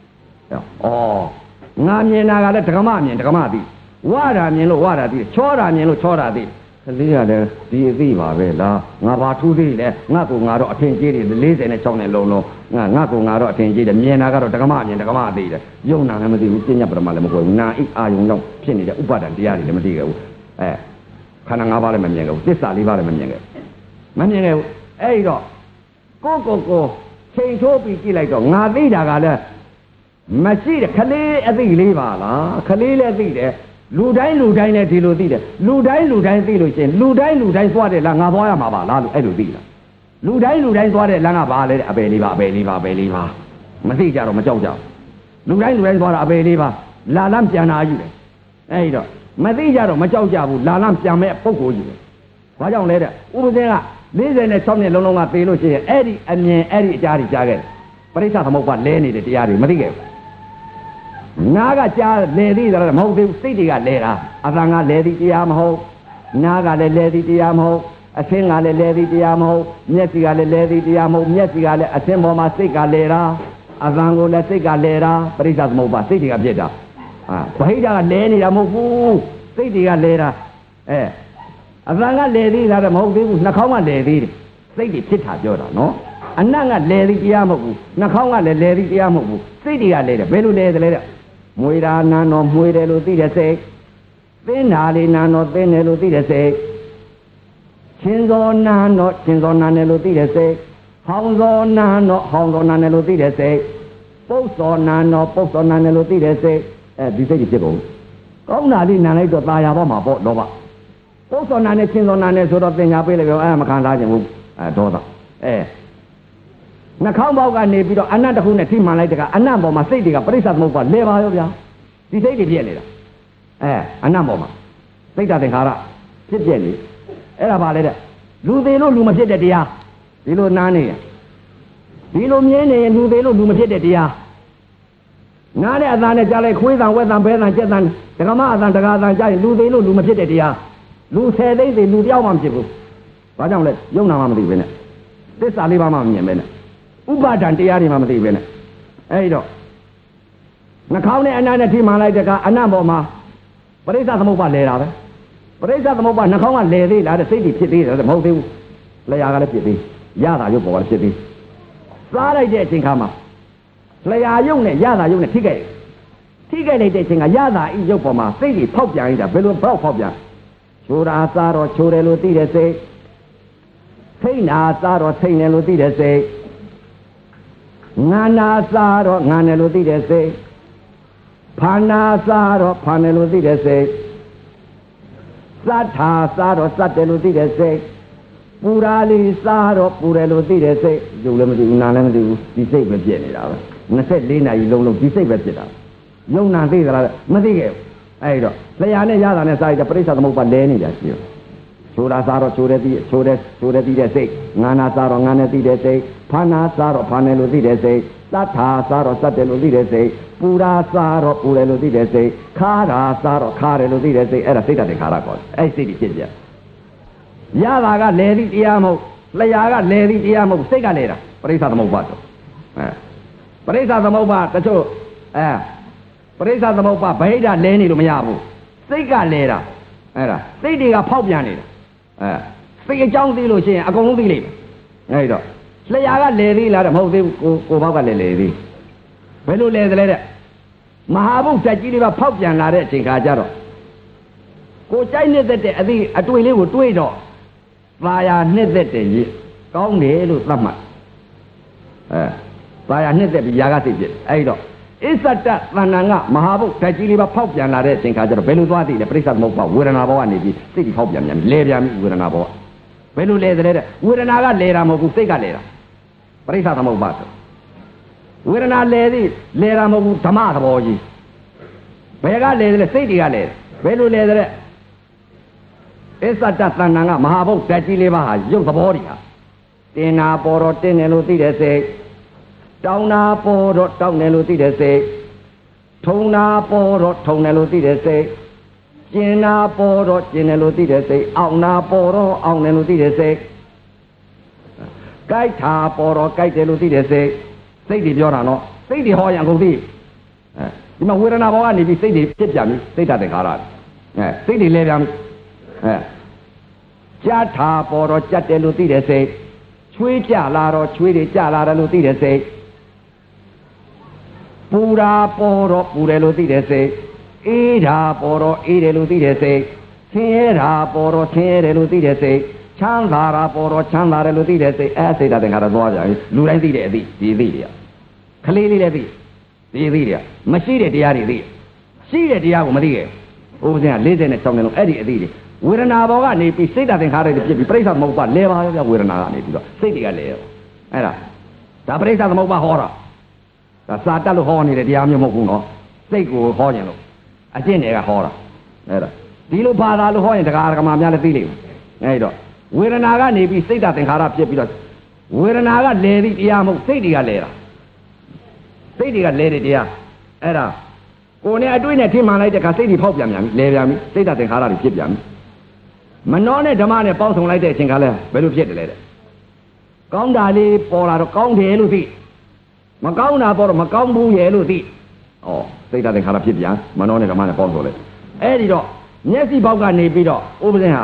Speaker 2: ငါမြင်တာကလည်းဒကမမြင်ဒကမသိဝါတာမြင်လို့ဝါတာသိချောတာမြင်လို့ချောတာသိကလေးကလည်းဒီအသိပါပဲလားငါဘာထူးသေးလဲငါတော့အထင်ကြီးတယ်46နဲ့လုံးငါတော့အထင်ကြီးတယ်မြင်တာကတော့ဒကမမြင်ဒကမသိတယ်ယုံနာလည်းမသိဘူးပညာပရမလည်းမကိုဘူးနာဣအာယုံတော့ဖြစ်နေတဲ့ဥပါဒံတရားတွေလည်းမသိခဲ့ဘူးခန္ဓာ၅ပါးလည်းမမြင်ခဲ့ဘူးသစ္စာ၄ပါးလည်းမမြင်ခဲ့ဘူးအဲ့တော့ကိုချိန်ထိုးပြီးကြည့်လိုက်တော့ငါသိတာကလည်းမရှိတဲ့ခလေးအသိလေးပါလားခလေးလည်းသိတယ်လူတိုင်းလည်းဒီလိုသိတယ်လူတိုင်းသိလို့ရှင်လူတိုင်းသွားတယ်လားငါသွားရမှာပါလားလို့အဲ့လိုသိလားလူတိုင်းသွားတဲ့လမ်းကဘာလဲအပေလေးပါမသိကြတော့မကြောက်ကြလူတိုင်းသွားတာအပေလေးပါလာလမ်းပြန်လာယူတယ်အဲ့တော့မသိကြတော့မကြောက်ကြဘူးလာလမ်းပြန်မဲ့ပုဂ္ဂိုလ်ကြီးတယ်ဘာကြောင့်လဲတဲ့ဥပဇင်က46နှစ်လုံးကသေလို့ရှိရင်အဲ့ဒီအမြင်အဲ့ဒီအကြားကြီးကြားခဲ့တယ်ပရိစ္ဆသမုပ္ပါလဲနေတဲ့တရားတွေမသိခဲ့ဘူးနားကကြားလဲသေးတယ်မဟုတ်သေးဘူးစိတ်တွေကလဲတာအသံကလဲသည်တရားမဟုတ်နားကလည်းလဲသည်တရားမဟုတ်အသင်းကလည်းလဲသည်တရားမဟုတ်မျက်စိကလည်းလဲသည်တရားမဟုတ်မျက်စိကလည်းအသင်းပေါ်မှာစိတ်ကလဲတာအသံကိုလည်းစိတ်ကလဲတာပရိစ္ဆသမုပ္ပါစိတ်တွေကဖြစ်တာဗဟိတကလဲနေတာမဟုတ်ဘူးစိတ်တွေကလဲတာအသံကလဲသေးတာမဟုတ်သေးဘူးနှာခေါင်းကလဲသေးတယ်စိတ်တွေဖြစ်တာပြောတာနော်အနတ်ကလဲသည်တရားမဟုတ်ဘူးနှာခေါင်းကလည်းလဲသည်တရားမဟုတ်ဘူးစိတ်တွေကလဲတယ်ဘယ်လိုလဲတယ်လဲတဲ့မွေတာနာတော့မွေတယ်လို့သိတဲ့စိတ်သင်းတာလေးနာတော့သင်းတယ်လို့သိတဲ့စိတ်ချင်းစောနာတော့ချင်းစောနာတယ်လို့သိတဲ့စိတ်ဟောင်းစောနာတော့ဟောင်းစောနာတယ်လို့သိတဲ့စိတ်ပုတ်စောနာတော့ပုတ်စောနာတယ်လို့သိတဲ့စိတ်ဒီစိတ်ကြီးဖြစ်ကုန်ကောင်းတာလေးနာလိုက်တော့ตาရပါမှာပေါ့တော့ပါပုတ်စောနာနဲ့ချင်းစောနာနဲ့ဆိုတော့သင်ညာပေးလိုက်ပြောမခံစားခြင်းဘူးဒေါသနှာခေါင်းပေါက်ကနေပြီးတော့အနတ်တစ်ခုနဲ့ထိမှန်လိုက်တကအနတ်ပေါ်မှာစိတ်တွေကပရိစ္ဆသမုပ္ပါလဲပါရောဗျာဒီစိတ်တွေပြည့်နေတာအနတ်ပေါ်မှာစိတ်ဓာတ်သင်္ခါရဖြစ်ပြည့်နေအဲ့ဒါပါလေတဲ့လူသေးလို့လူမဖြစ်တဲ့တရားဒီလိုနားနေဒီလိုမြင်နေရင်လူသေးလို့လူမဖြစ်တဲ့တရားနားတဲ့အသံနဲ့ကြားလိုက်ခွေးသံဝက်သံဘဲသံကြက်သံဒကမအသံဒကာသံကြားရင်လူသေးလို့လူမဖြစ်တဲ့တရားလူဆယ်သိန်းသေးလူတယောက်မှမဖြစ်ဘူးဘာကြောင့်လဲယုံနာမှမသိပဲနဲ့သစ္စာလေးပါးမှမမြင်ပဲနဲ့ဥပါဒံတရားတွေမှမသိပဲနဲ့အဲ့တော့နှာခေါင်းနဲ့အနံ့နဲ့ထိမှန်လိုက်တဲ့ကအနံ့ပေါ်မှာပရိစ္ဆသမုပ္ပါလဲတာပဲပရိစ္ဆသမုပ္ပါနှာခေါင်းကလဲသေးလားတဲ့စိတ်တွေဖြစ်သေးတယ်မဟုတ်သေးဘူးလျှာကလည်းဖြစ်သေးရတာရုပ်ပေါ်ကလည်းဖြစ်သေးစားလိုက်တဲ့အချိန်ခါမှာလျှာရုပ်နဲ့ရတာရုပ်နဲ့ထိခဲ့လိုက်တဲ့အချိန်ကရတာဤရုပ်ပေါ်မှာစိတ်တွေဖောက်ပြန်နေတာဘယ်လိုဖောက်ပြန်ချိုးတာစားတော့ချိုးတယ်လို့သိတဲ့စိတ်ထိတ်နာစားတော့ထိတ်တယ်လို့သိတဲ့စိတ်ငါနာစားတော့ငါတယ်လို့သိတဲ့စိတ်ဖာနာစားတော့ဖာတယ်လို့သိတဲ့စိတ်သတ္ထာစားတော့သတ်တယ်လို့သိတဲ့စိတ်ပူရာလီစားတော့ပူတယ်လို့သိတဲ့စိတ်ရုပ်လည်းမသိဘူးနာလည်းမသိဘူးဒီစိတ်ပဲပြည့်နေတာပဲ24နာရီလုံးလုံးဒီစိတ်ပဲဖြစ်တာယုံနာသိကြလားမသိခဲ့ဘူးအဲ့တော့လျှာနဲ့ရတာနဲ့စားရတဲ့ပရိစ္ဆသမုပ္ပါလဲနေကြရှိတယ်ချိုးတာစားတော့ချိုးတယ်သိချိုးတယ်သိတဲ့စိတ်ငါနာစားတော့ငါနဲ့သိတဲ့စိတ်ဖာနာစားတော့ဖာနယ်လို့သိတဲ့စိတ်သတ္ထာစားတော့သတ်တယ်လို့သိတဲ့စိတ်ပူရာစားတော့ပူတယ်လို့သိတဲ့စိတ်ခါရာစားတော့ခါတယ်လို့သိတဲ့စိတ်အဲ့ဒါစိတ်တခါရခေါ်တယ်အဲ့စိတ်ကြီးဖြစ်ကြရတာကလဲသည့်တရားမဟုတ်လျှာကလဲသည့်တရားမဟုတ်စိတ်ကလဲတာပရိစ္ဆသမုပ္ပါဆိုပရိစ္ဆသမုပ္ပါတချို့ပရိစ္ဆသမုပ္ပါဗဟိတလဲနေလို့မရဘူးစိတ်ကလဲတာအဲ့ဒါစိတ်တွေကဖောက်ပြန်နေတာစိတ်အကြောင်းသိလို့ရှိရင်အကုန်လုံးသိလိမ့်မယ်အဲ့တော့လျှာကလဲသေးလားတဲ့မဟုတ်သေးဘူးကိုဘောက်ကလဲသေးဘယ်လိုလဲသလဲတဲ့မဟာဘုတ်ဓာတ်ကြီးလေးပါဖောက်ပြန်လာတဲ့အချိန်ခါကျတော့ကိုကြိုက်နှစ်သက်တဲ့အသည့်အတွေ့လေးကိုတွေးတော့သာယာနှစ်သက်တယ်ကြီးကောင်းတယ်လို့သတ်မှတ်သာယာနှစ်သက်ပြီးຢာကစိတ်ဖြစ်အဲ့တော့အစ္ဆတသဏ္ဍာန်ကမဟာဘုတ်ဓာတ်ကြီးလေးပါဖောက်ပြန်လာတဲ့အချိန်ခါကျတော့ဘယ်လိုသွားသိလဲပရိစ္ဆသမုပ္ပါဝေဒနာဘောကနေပြီးစိတ်ကြီးဖောက်ပြန်ပြန်လဲပြန်ပြီးဝေဒနာဘောဘယ်လိုလဲသလဲတဲ့ဝေဒနာကလဲတာမဟုတ်ဘူးစိတ်ကလဲတာပရိစ္ဆသမုပ္ပါဆိုဝေဒနာလဲသည်လဲတာမဟုတ်ဘူးဓမ္မသဘောကြီးဘယ်ကလဲသလဲစိတ်တွေကလဲဘယ်လိုလဲတဲ့အစ္ဆတသဏ္ဍာန်ကမဟာဘုတ်ဓာတ်ကြီးလေးပါဟာရုပ်သဘောတွေဟာတင်နာပေါ်တော့တင်းတယ်လို့သိတဲ့စိတ်တောင်းနာပေါ်တော့တောင်းတယ်လို့သိတဲ့စိတ်ထုံနာပေါ်တော့ထုံတယ်လို့သိတဲ့စိတ်ကျင်နာပေါ်တော့ကျင်တယ်လို့သိတဲ့စိတ်အောင်နာပေါ်တော့အောင်တယ်လို့သိတဲ့စိတ်ကြိုက်တာပေါ်တော့ကြိုက်တယ်လို့သိတဲ့စိတ်စိတ်တွေပြောတာနော်စိတ်တွေဟောရင်ကုန်သိဒီမှာဝေဒနာဘောကနေပြီးစိတ်တွေဖြစ်ပြန်ပြီစိတ်ဓာတ်သင်္ခါရစိတ်တွေလဲပြန်ပြီကြက်တာပေါ်တော့ကြက်တယ်လို့သိတဲ့စိတ်ချွေးကြလာတော့ချွေးတွေကြလာတယ်လို့သိတဲ့စိတ်ပူရာပေါ်တော့ပူတယ်လို့သိတဲ့စိတ်အေးတာပေါ်တော့အေးတယ်လို့သိတဲ့စိတ်ဆင်းရဲတာပေါ်တော့ဆင်းရဲတယ်လို့သိတဲ့စိတ်ချမ်းသာတာပေါ်တော့ချမ်းသာတယ်လို့သိတဲ့စိတ်စိတ်ဓာတ်သင်္ခါရသွားကြပြီလူတိုင်းသိတဲ့အသိဒီသိတွေကခလေးလေးလည်းသိဒီသိတွေကမရှိတဲ့တရားတွေသိရှိတဲ့တရားကိုမသိခဲ့ဘူးဥပဇင်က46နှစ်လုံးအဲ့ဒီအသိတွေဝေဒနာဘောကနေပြီးစိတ်ဓာတ်သင်္ခါရတွေဖြစ်ပြီးပရိစ္ဆသမုပ္ပါလဲပါရောပြဝေဒနာကနေပြီးတော့စိတ်တွေကလဲရောအဲ့ဒါပရိစ္ဆသမုပ္ပါဟောတာဒါစာတတ်လို့ဟောနေတဲ့တရားမျိုးမဟုတ်ဘူးနော်စိတ်ကိုဟောခြင်းလို့အကျင့်တွေကဟောတာအဲ့ဒါဒီလိုဘာသာလို့ဟောရင်တရားဓမ္မများလည်းသိလိမ့်မယ်အဲ့တော့ဝေဒနာကနေပြီးစိတ်ဓာတ်သင်္ခါရဖြစ်ပြီးတော့ဝေဒနာကလဲပြီးတရားမဟုတ်စိတ်တွေကလဲတာစိတ်တွေကလဲတဲ့တရားအဲ့ဒါကိုယ်နဲ့အတွေ့နဲ့ထင်မှန်လိုက်တဲ့အခါစိတ်တွေဖောက်ပြန်ပြန်ပြီလဲပြန်ပြီစိတ်ဓာတ်သင်္ခါရတွေဖြစ်ပြန်ပြီမနှောနဲ့ဓမ္မနဲ့ပေါင်းစုံလိုက်တဲ့အချိန်ကလည်းဘယ်လိုဖြစ်တယ်လဲတဲ့ကောင်းတာလေးပေါ်လာတော့ကောင်းတယ်လို့သိမကောင်းတာပေါ်တော့မကောင်းဘူးရဲ့လို့သိဩစိတ်ဓာတ်သင်္ခါရဖြစ်ပြန်မနှောနဲ့ဓမ္မနဲ့ပေါင်းစုံလိုက်အဲ့ဒီတော့မျက်စိပေါက်ကနေပြီးတော့ဥပဇင်ဟာ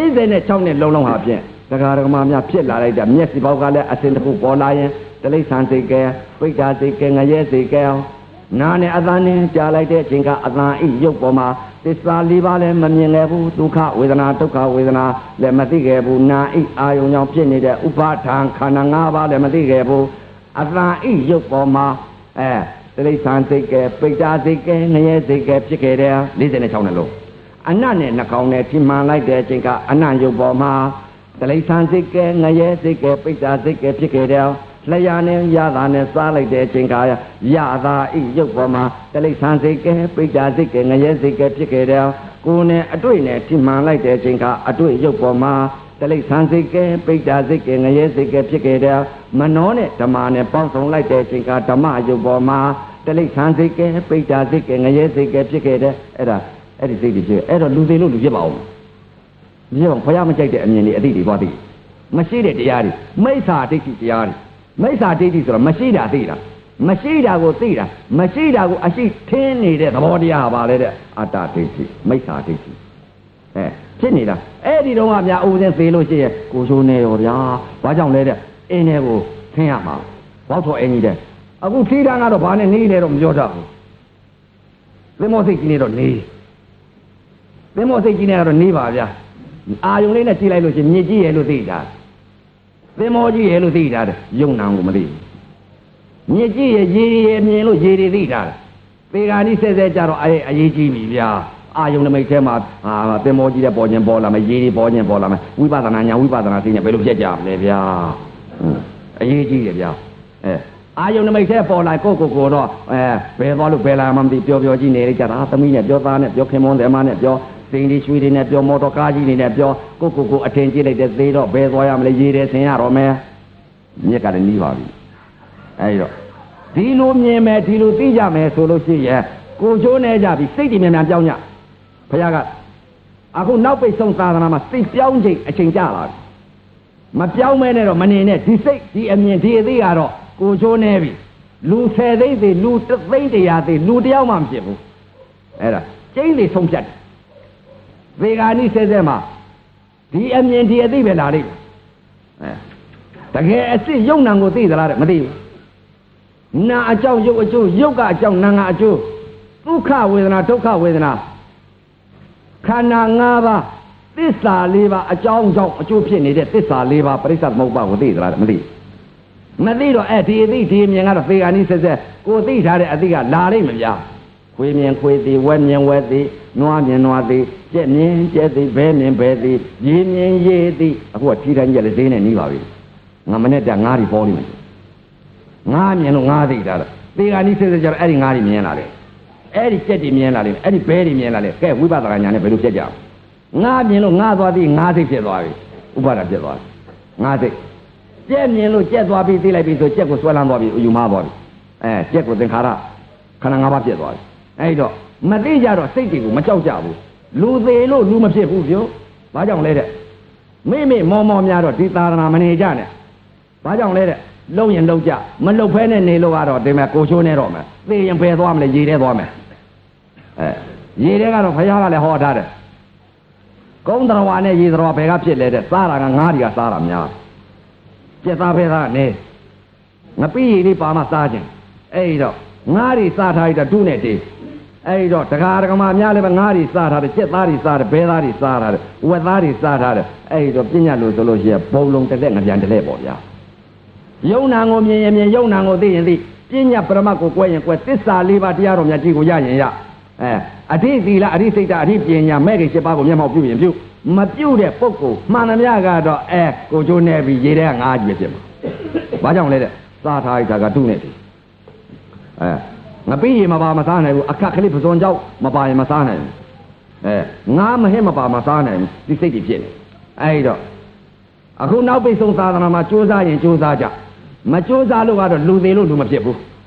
Speaker 2: 46နဲ့လုံးဟာဖြင့်တရားဓမ္မများဖြစ်လာလိုက်တာမျက်စိပေါက်ကလည်းအစဉ်တစ်ခုပေါ်လာရင်တိရစ္ဆာန်စိတ်ကဲပိဋ္ဌာစိတ်ကဲငရဲစိတ်ကဲနာနဲ့အသံနဲ့ကြားလိုက်တဲ့အချိန်ကအသံဤရုပ်ပေါ်မှာသစ္စာ၄ပါးလည်းမမြင်ခဲ့ဘူးဒုက္ခဝေဒနာဒုက္ခဝေဒနာလည်းမသိခဲ့ဘူးနာဤအာယုံကြောင့်ဖြစ်နေတဲ့ဥပါဒံခန္ဓာ၅ပါးလည်းမသိခဲ့ဘူးအသံဤရုပ်ပေါ်မှာတိရစ္ဆာန်စိတ်ကဲပိဋ္ဌာစိတ်ကဲငရဲစိတ်ကဲဖြစ်ခဲ့တယ်46နဲ့လုံးအနတ်နဲ့နှကောင်နဲ့ထိမှန်လိုက်တဲ့အချိန်ကအနတ်ရုပ်ပေါ်မှာတိရစ္ဆာန်စိတ်ကဲငရဲစိတ်ကဲပိဋ္ဌာစိတ်ကဲဖြစ်ခဲ့တယ်လျာနဲ့ရတာနဲ့စားလိုက်တဲ့အချိန်ကရတာဤရုပ်ပေါ်မှာတိရစ္ဆာန်စိတ်ကဲပိဋ္ဌာစိတ်ကဲငရဲစိတ်ကဲဖြစ်ခဲ့တယ်ကိုယ်နဲ့အတွေ့နဲ့ထိမှန်လိုက်တဲ့အချိန်ကအတွေ့ရုပ်ပေါ်မှာတိရစ္ဆာန်စိတ်ကဲပိဋ္ဌာစိတ်ကဲငရဲစိတ်ကဲဖြစ်ခဲ့တယ်မနောနဲ့ဓမ္မနဲ့ပေါင်းစုံလိုက်တဲ့အချိန်ကဓမ္မရုပ်ပေါ်မှာတိရစ္ဆာန်စိတ်ကဲပိဋ္ဌာစိတ်ကဲငရဲစိတ်ကဲဖြစ်ခဲ့တယ်အဲ့ဒီစိတ်တွေဖြစ်အဲ့တော့လူသေးလို့လူဖြစ်ပါဦးမြေအောင်ဘုရားမကြိုက်တဲ့အမြင်တွေအတိတွေသွားသိမရှိတဲ့တရားတွေမိစ္ဆာဒိဋ္ဌိတရားတွေမိစ္ဆာဒိဋ္ဌိဆိုတော့မရှိတာသိတာမရှိတာကိုသိတာမရှိတာကိုအရှိထင်းနေတဲ့သဘောတရားပါလေတဲ့အတ္တဒိဋ္ဌိမိစ္ဆာဒိဋ္ဌိဖြစ်နေတာအဲ့ဒီတော့ကများအုံစင်းသေးလို့ရှိရဲ့ကိုချိုးနေရောဗျာဘာကြောင့်လဲတဲ့အင်းထဲကိုထင်းရမှာဘောက်ထော်အင်းကြီးတဲ့အခုထီးတန်းကတော့ဘာနဲ့နေလဲတော့မပြောတတ်ဘူးသင်္ဘောစိတ်ကြီးနေတော့နေသင်္ဘောစိတ်ကြီးနေတော့နေပါဗျာအာယုံလေးနဲ့ကြည့်လိုက်လို့ရှိရင်မြစ်ကြီးရဲ့လို့သိတာသင်္ဘောကြီးရဲ့လို့သိတာတဲ့ယုံနာကိုမသိဘူးမြစ်ကြီးရဲ့ရေရဲ့မြင်လို့ရေတွေသိတာပေဂာနီးဆဲဆဲကြတော့အရေးကြီးပြီဗျာအာယုံနမိတ်ထဲမှာသင်္ဘောကြီးတဲ့ပေါ်ခြင်းပေါ်လာမယ်ရေတွေပေါ်ခြင်းပေါ်လာမယ်ဝိပဿနာညာဝိပဿနာသိနေဘယ်လိုဖြစ်ကြမလဲဗျာအရေးကြီးတယ်ဗျာအာယုံနမိတ်ထဲပေါ်လာကိုတော့ဘယ်သွားလို့ဘယ်လာမှမသိပျော်ပျော်ကြီးနေကြတာသမီးနဲ့ပြောသားနဲ့ပြောခင်မွန်းတယ်မနဲ့ပြောစိန်လေးရွှေတွေနဲ့ပြောမော်တော်ကားကြီးတွေနဲ့ပြောကိုအထင်ကြီးလိုက်တဲ့သေးတော့ဘယ်သွားရမလဲရေးတယ်ဆင်ရတော့မယ်မြက်ကလည်းနီးပါပြီအဲဒီတော့ဒီလိုမြင်မယ်ဒီလိုသိကြမယ်ဆိုလို့ရှိရင်ကိုချိုးနေကြပြီစိတ်တွေမြန်မြန်ပြောင်းကြဘုရားကအခုနောက်ပိတ်ဆုံးသာသနာမှာစိတ်ပြောင်းချိန်အချိန်ကြလာပြီမပြောင်းမဲနဲ့တော့မနေနဲ့ဒီစိတ်ဒီအမြင်ဒီအသိကတော့ကိုချိုးနေပြီလူ10သိန်းသေးလူ3သိန်း100သေးလူတယောက်မှမဖြစ်ဘူးအဲ့ဒါကျိန်းတွေဆုံးဖြတ်တယ်ဗေဂာနိဆဲဆဲမှာဒီအမြင်ဒီအသိပဲလာလိမ့်မယ်တကယ်အစ်စ်ယုံနံကိုသိသလားတဲ့မသိဘူးနာအကြောင်းယုတ်အကျိုးယုတ်ကအကြောင်းနာငါအကျိုးဒုက္ခဝေဒနာဒုက္ခဝေဒနာခန္ဓာ၅ပါးသစ္စာ၄ပါးအကြောင်းကြောင့်အကျိုးဖြစ်နေတဲ့သစ္စာ၄ပါးပရိစ္ဆေသမုပ္ပါကိုသိသလားမသိမသိတော့ဒီအသိဒီအမြင်ကတော့သေဂာနိဆဲဆဲကိုသိထားတဲ့အသိကလာလိမ့်မဗျာခွေမြင်ခွေသိဝဲမြင်ဝဲသိနွားမြင်နွားသိကြက်မြင်ကြက်သိဘဲမြင်ဘဲသိရေမြင်ရေသိအခုကထီးတိုင်းကြက်လည်းဈေးနဲ့နီးပါပြီငါမနဲ့တငါးတွေပေါ်နေမယ်ငါမြင်လို့ငါသိတာသေဂာနိဆဲဆဲကျတော့အဲ့ဒီငါးတွေမြင်လာတယ်အဲ့ဒီကြက်တွေမြင်လာတယ်အဲ့ဒီဘဲတွေမြင်လာတယ်ကဲဝိပဿနာညာနဲ့ဘယ်လိုဖြစ်ကြငါမြင်လို့ငါသွားသိငါသိဖြစ်သွားပြီဥပါဒဖြစ်သွားငါသိကြက်မြင်လို့ကြက်သွားပြီးသိလိုက်ပြီဆိုကြက်ကိုဆွဲလန်းသွားပြီယူမသွားပြီကြက်ကိုသင်္ခါရခန္ဓာ၅ပါးဖြစ်သွားပြီအဲ့တော့မသိကြတော့စိတ်တွေကိုမကြောက်ကြဘူးလူသေးလို့လူမဖြစ်ဘူးပြောဘာကြောင့်လဲတဲ့မိမောများတော့ဒီသာသနာမနေကြနဲ့ဘာကြောင့်လဲတဲ့လုံရင်လုံကြမလုံဖဲနဲ့နေလို့ကတော့ဒီမဲ့ကိုချိုးနေတော့မယ်သိရင်ဘယ်သွားမလဲရေထဲသွားမယ်ရေထဲကတော့ဘုရားကလည်းဟောထားတယ်ကုန်းတော်ဝါနဲ့ရေတော်ဝါဘယ်ကဖြစ်လဲတဲ့စားတာကငါးတွေကစားတာများပြက်သားဖဲသားနေငပိရည်လေးပါမှစားခြင်းအဲ့တော့ငါးတွေစားထားရတဲ့ဒုနဲ့တေးအဲ့တော့ဒကာဒကမများလည်းပဲငါးတွေစားထားတယ်ကြက်သားတွေစားတယ်ဘဲသားတွေစားထားတယ်ဝက်သားတွေစားထားတယ်အဲ့တော့ပညာလို့ဆိုလို့ရှိရင်ဘုံလုံးတစ်လက်ငပြန်တစ်လက်ပေါ့ဗျာယုံနာကိုမြင်ရင်မြင်ယုံနာကိုသိရင်သိပညာပရမတ်ကိုကွဲရင်ကွဲသစ္စာ၄ပါးတရားတော်များကြီးကိုရရင်ရအဋ္ဌိသီလအဋ္ဌိစိတ်တအဋ္ဌိပညာမဲ့တွေ7ပါးကိုမျက်မှောက်ပြုရင်ပြုမပြုတဲ့ပုဂ္ဂိုလ်မှန်သမျှကတော့ကိုချိုးနေပြီးရေထဲကငါးကြီးဖြစ်မှာဘာကြောင့်လဲတဲ့စားထားရတာကတုနဲ့တည်းငပိရေမပါမစားနိုင်ဘူးအခက်ကလေးပစွန်ကြောက်မပါရင်မစားနိုင်ဘူးငါမဟဲ့မပါမစားနိုင်ဘူးဒီစိတ်ကြီးဖြစ်နေအဲ့တော့အခုနောက်ပိတ်ဆုံးသာသနာမှာကြိုးစားရင်ကြိုးစားကြမကြိုးစားလို့ကတော့လူသေးလို့လူမဖြစ်ဘူး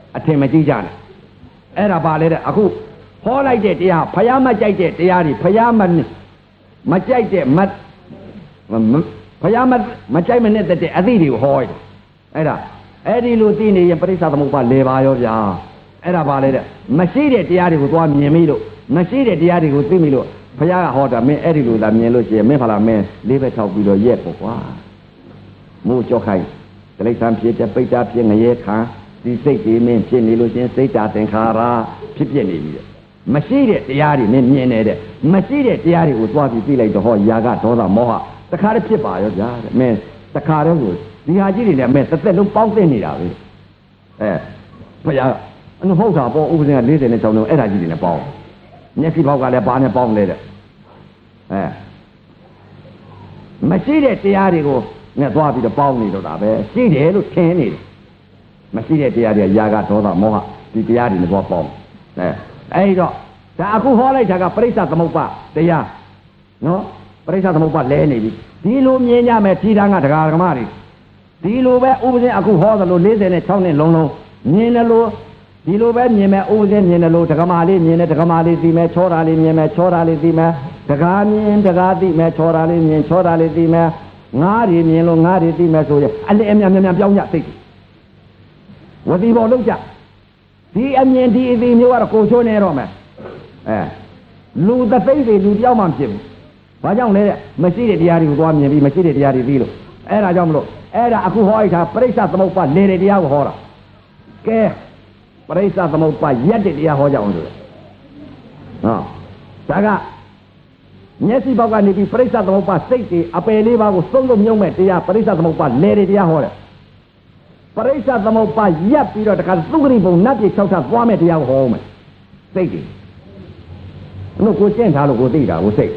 Speaker 2: အထင်မကြီးကြနဲ့အဲ့ဒါပါလေတဲ့အခုဟောလိုက်တဲ့တရားဖယားမကြိုက်တဲ့တရားတွေဖယားမကြိုက်တဲ့ဖယားမကြိုက်မနဲ့တဲ့အသည့်တွေကိုဟောတယ်အဲ့ဒီလိုသိနေရင်ပရိစ္ဆသမုပ္ပါလဲပါရောဗျာအဲ့ဒါပါလေတဲ့မရှိတဲ့တရားတွေကိုသွားမြင်မိလို့မရှိတဲ့တရားတွေကိုသိမိလို့ဘုရားကဟောတာမင်းအဲ့ဒီလိုသာမြင်လို့ရှိရင်မင်းဖလားမင်းလေးပဲထောက်ပြီးတော့ရက်ပေါ့ကွာမိုးကြောက်ခိုင်းတိရစ္ဆာန်ဖြစ်တဲ့ပိဋကဖြစ်ငရဲခံဒီစိတ်ကြီးမင်းဖြစ်နေလို့ချင်းစိတ်တာသင်္ခါရဖြစ်ပြနေပြီတဲ့မရှိတဲ့တရားတွေမင်းမြင်နေတဲ့မရှိတဲ့တရားတွေကိုသွားပြီးသိလိုက်တော့ဟောຢာကဒေါသမောဟတခါတည်းဖြစ်ပါရောဗျာတဲ့မင်းတခါတည်းကိုဒီဟာကြီးတွေနဲ့မင်းတစ်သက်လုံးပေါင်းသိနေတာပဲဘုရားအနဟုတ်တာပေါ့ဥပဒေက46လုံးအဲ့ဒါကြီးတွေနဲ့ပေါင်းမျက်စိပေါက်ကလည်းဘာနဲ့ပေါင်းလဲတဲ့မရှိတဲ့တရားတွေကိုနဲ့သွားပြီးတော့ပေါင်းနေတော့တာပဲရှိတယ်လို့ထင်နေတယ်မရှိတဲ့တရားတွေຢာကဒေါသမောဟဒီတရားတွေနဲ့သွားပေါင်းအဲ့တော့ဒါအခုဟောလိုက်တာကပရိစ္ဆသမုပ္ပါတရားနော်ပရိစ္ဆသမုပ္ပါလဲနေပြီဒီလိုမြင်ကြမယ်ထီတန်းကတရားဓမ္မတွေဒီလိုပဲဥပဒေအခုဟောသလို46နှစ်လုံးမြင်တယ်လို့ဒီလိုပဲမြင်မယ်ဥပဒေမြင်တယ်လို့ဒကမာလေးမြင်တယ်ဒကမာလေးသိမယ်ချောတာလေးမြင်မယ်ချောတာလေးသိမယ်ဒကာမြင်ဒကာသိမယ်ချောတာလေးမြင်ချောတာလေးသိမယ်ငါးတွေမြင်လို့ငါးတွေသိမယ်ဆိုရင်အလင်းအမြန်ပြောင်းကြသိဝတိဘောလုံးကြဒီအမြင်ဒီအသိမျိုးကတော့ကိုချိုးနေတော့မယ်လူသသိတွေလူပြောင်းမှဖြစ်ဘူးဘာကြောင့်လဲတဲ့မရှိတဲ့တရားတွေကိုသွားမြင်ပြီးမရှိတဲ့တရားတွေသိလို့အဲ့ဒါကြောင့်မလို့အဲ့ဒါအခုဟောလိုက်တာပရိစ္ဆသမုပ္ပါလေတဲ့တရားကိုဟောတာကဲပရိစ္ဆသမုပ္ပါရက်တဲ့တရားဟောကြအောင်ဆိုတော့ဒါကမျက်စိဘောက်ကနေပြီးပရိစ္ဆသမုပ္ပါစိတ်တွေအပယ်လေးပါးကိုသုံးလို့မြုံမဲ့တရားပရိစ္ဆသမုပ္ပါလေတဲ့တရားဟောတယ်ပရိစ္ဆသမုပ္ပါရက်ပြီးတော့တခါသုခရိပုံနတ်ပြည်၆ထပ်သွားမဲ့တရားကိုဟောမယ်စိတ်တွေလို့ကိုကျင့်ထားလို့ကိုသိတာကိုစိတ်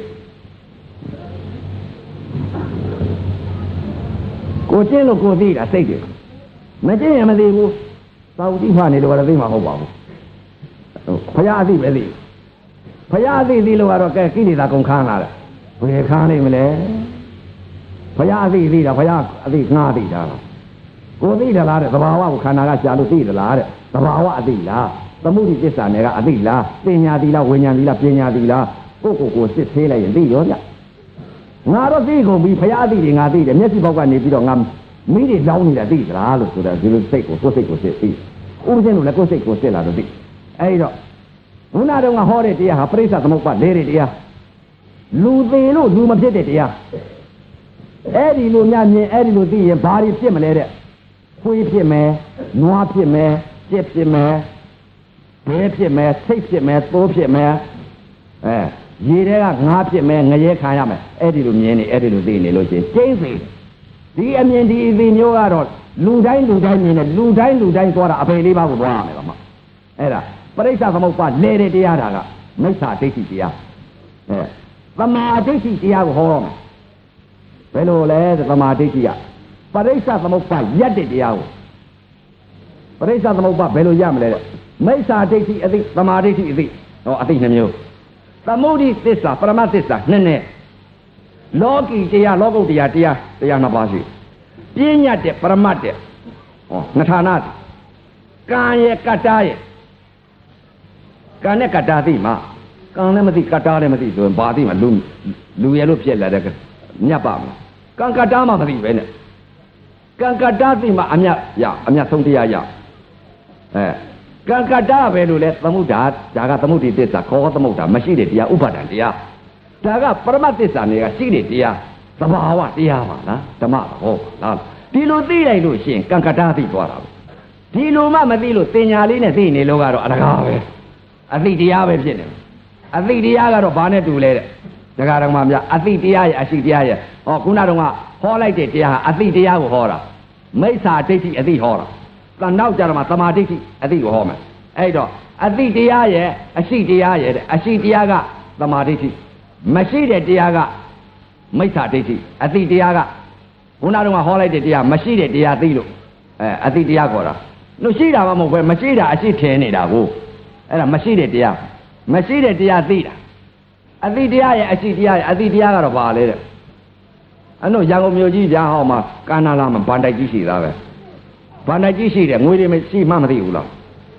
Speaker 2: ကိုကျင့်လို့ကိုသိတာစိတ်တွေမကျင့်ရင်မသိဘူးသာဝတိဖာနေလို့ကတော့သိမှာမဟုတ်ပါဘူးဘုရားအသိပဲသိဘုရားအသိသိလို့ကတော့ကဲကိလေသာကုန်ခန်းလာတယ်ဘယ်ခန်းနိုင်မလဲဘုရားအသိသိတာဘုရားအသိငှားသိတာကိုသိတယ်လားတဲ့သဘာဝကိုခန္ဓာကရှာလို့သိတယ်လားတဲ့သဘာဝအသိလားသမုဒိသစ္စာနယ်ကအသိလားပညာသီလားဝိညာဉ်သီလားပညာသီလားကိုစစ်သေးလိုက်ရင်သိရောဗျငါတော့သိကုန်ပြီဘုရားအသိတွေငါသိတယ်မျက်စိဘောက်ကနေပြီးတော့ငါမိတွေလောင်းနေတာသိသလားလို့ဆိုတာဒီလိုစိတ်ကိုစစ်သိဥပဒေလို့လည်းကိုယ်စိတ်ကိုစစ်လာတော့သိအဲ့တော့ဘုရားတော်ကဟောတဲ့တရားဟာပရိစ္ဆသမုပ္ပါလဲတဲ့တရားလူသေးလို့လူမဖြစ်တဲ့တရားအဲ့ဒီလိုများမြင်အဲ့ဒီလိုသိရင်ဘာတွေဖြစ်မလဲတဲ့ခွေးဖြစ်မယ်နွားဖြစ်မယ်ကြက်ဖြစ်မယ်ဘဲဖြစ်မယ်စိတ်ဖြစ်မယ်သိုးဖြစ်မယ်ရေထဲကငါးဖြစ်မယ်ငရဲခံရမယ်အဲ့ဒီလိုမြင်နေအဲ့ဒီလိုသိနေလို့ရှိရင်ကျိန်းစေဒီအမြင်ဒီအသိမျိုးကတော့လူတိုင်းမြင်တယ်လူတိုင်းသွားတာအပေလေးပါးကိုသွားရမယ်ပါမအဲ့ဒါပရိစ္ဆသမုပ္ပါလဲတဲ့တရားကမိစ္ဆာဒိဋ္ဌိတရားသမာဓိဋ္ဌိတရားကိုဟောရမယ်ဘယ်လိုလဲသမာဓိဋ္ဌိကပရိစ္ဆသမုပ္ပါရက်တဲ့တရားကိုပရိစ္ဆသမုပ္ပါဘယ်လိုရမလဲတဲ့မိစ္ဆာဒိဋ္ဌိအသိသမာဓိဋ္ဌိအသိအသိနှမျိုးသမုဒိသစ္စာပရမသစ္စာနဲ့လောကီတရားလောကုတ္တရာတရားနှစ်ပါးရှိပြဉ္ညတ်တဲ့ပရမတ်တဲ့ငထာနာကံရဲ့ကတ္တရဲ့ကံနဲ့ကတ္တသိမှာကံလည်းမသိကတ္တလည်းမသိဆိုရင်ဘာသိမှာလူရဲ့လို့ဖြစ်လာတဲ့မြတ်ပါမလားကံကတ္တမှမသိပဲနဲ့ကံကတ္တသိမှာအမြတ်ဆုံးတရားရကံကတ္တပဲလို့လဲသမုဒ္ဒါဒါကသမုဒ္ဒိသစ္စာခေါ်သမုဒ္ဒါမရှိတဲ့တရားဥပါဒံတရားဒါကပရမတ်သစ္စာတွေကရှိတဲ့တရားသဘာဝတရားပါလားဓမ္မဟောလားဒီလိုသိလိုက်လို့ရှိရင်ကံကတ္တသိသွားတာပဲဒီလိုမှမသိလို့တင်ညာလေးနဲ့သိနေလို့ကတော့အလကားပဲအသိတရားပဲဖြစ်နေအသိတရားကတော့ဘာနဲ့တူလဲတဲ့ဒကာဒကမများအသိတရားရဲ့အရှိတရားရဲ့ခုနကတော့ဟောလိုက်တဲ့တရားဟာအသိတရားကိုဟောတာမိစ္ဆာဒိဋ္ဌိအသိဟောတာနောက်ကြတော့မှသမာဓိဋ္ဌိအသိကိုဟောမယ်အဲ့တော့အသိတရားရဲ့အရှိတရားရဲ့အရှိတရားကသမာဓိဋ္ဌိမရှိတဲ့တရားကမိစ္ဆာဒိဋ္ဌိအသိတရားကခုနကတော့ဟောလိုက်တဲ့တရားမရှိတဲ့တရားသိလို့အသိတရားခေါ်တာလို့ရှိတာမှမဟုတ်ပဲမရှိတာအရှိထင်နေတာကိုအဲ့ဒါမရှိတဲ့တရားမရှိတဲ့တရားသိတာအသိတရားရဲ့အရှိတရားရဲ့အသိတရားကတော့ဘာလဲတဲ့အနုရန်ကုန်မြို့ကြီးဗျာဟောမှာကာနာလာမှာဗန်တိုက်ကြီးရှိသားပဲဗန်တိုက်ကြီးရှိတယ်ငွေတွေမရှိမှမသိဘူးလား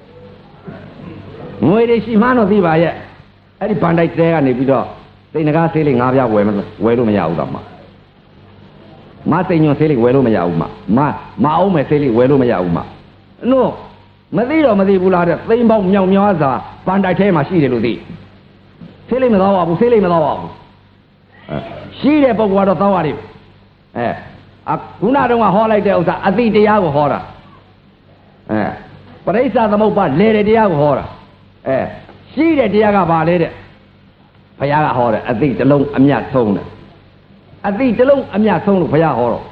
Speaker 2: ငွေတွေရှိမှန်းတော့သိပါရဲ့အဲ့ဒီဘန်တိုက်တဲကနေပြီးတော့စိတ်ငကားဆေးလေး၅ပြားဝယ်လို့မရဘူးတော့မစိတ်ညွန်ဆေးလေးဝယ်လို့မရဘူးမအောင်မဲ့ဆေးလေးဝယ်လို့မရဘူးနို့မသိတော့မသိဘူးလားတဲ့သိန်းပေါင်းမြောက်များစွာဘန်တိုက်ထဲမှာရှိတယ်လို့သိဆေးလေးမသောပါဘူးဆေးလေးမသောပါဘူးရှိတဲ့ပုဂ္ဂိုလ်ကတော့သောရတယ်ခုနတုန်းကဟောလိုက်တဲ့ဥစ္စာအတိတရားကိုဟောတာပရိစ္ဆာသမုပ္ပါလေတဲ့တရားကိုဟောတာရှိတဲ့တရားကဘာလဲတဲ့ဘုရားကဟောတယ်အတိတစ်လုံးအမြတ်ဆုံးတယ်အတိတစ်လုံးအမြတ်ဆုံးလို့ဘုရားဟောတော့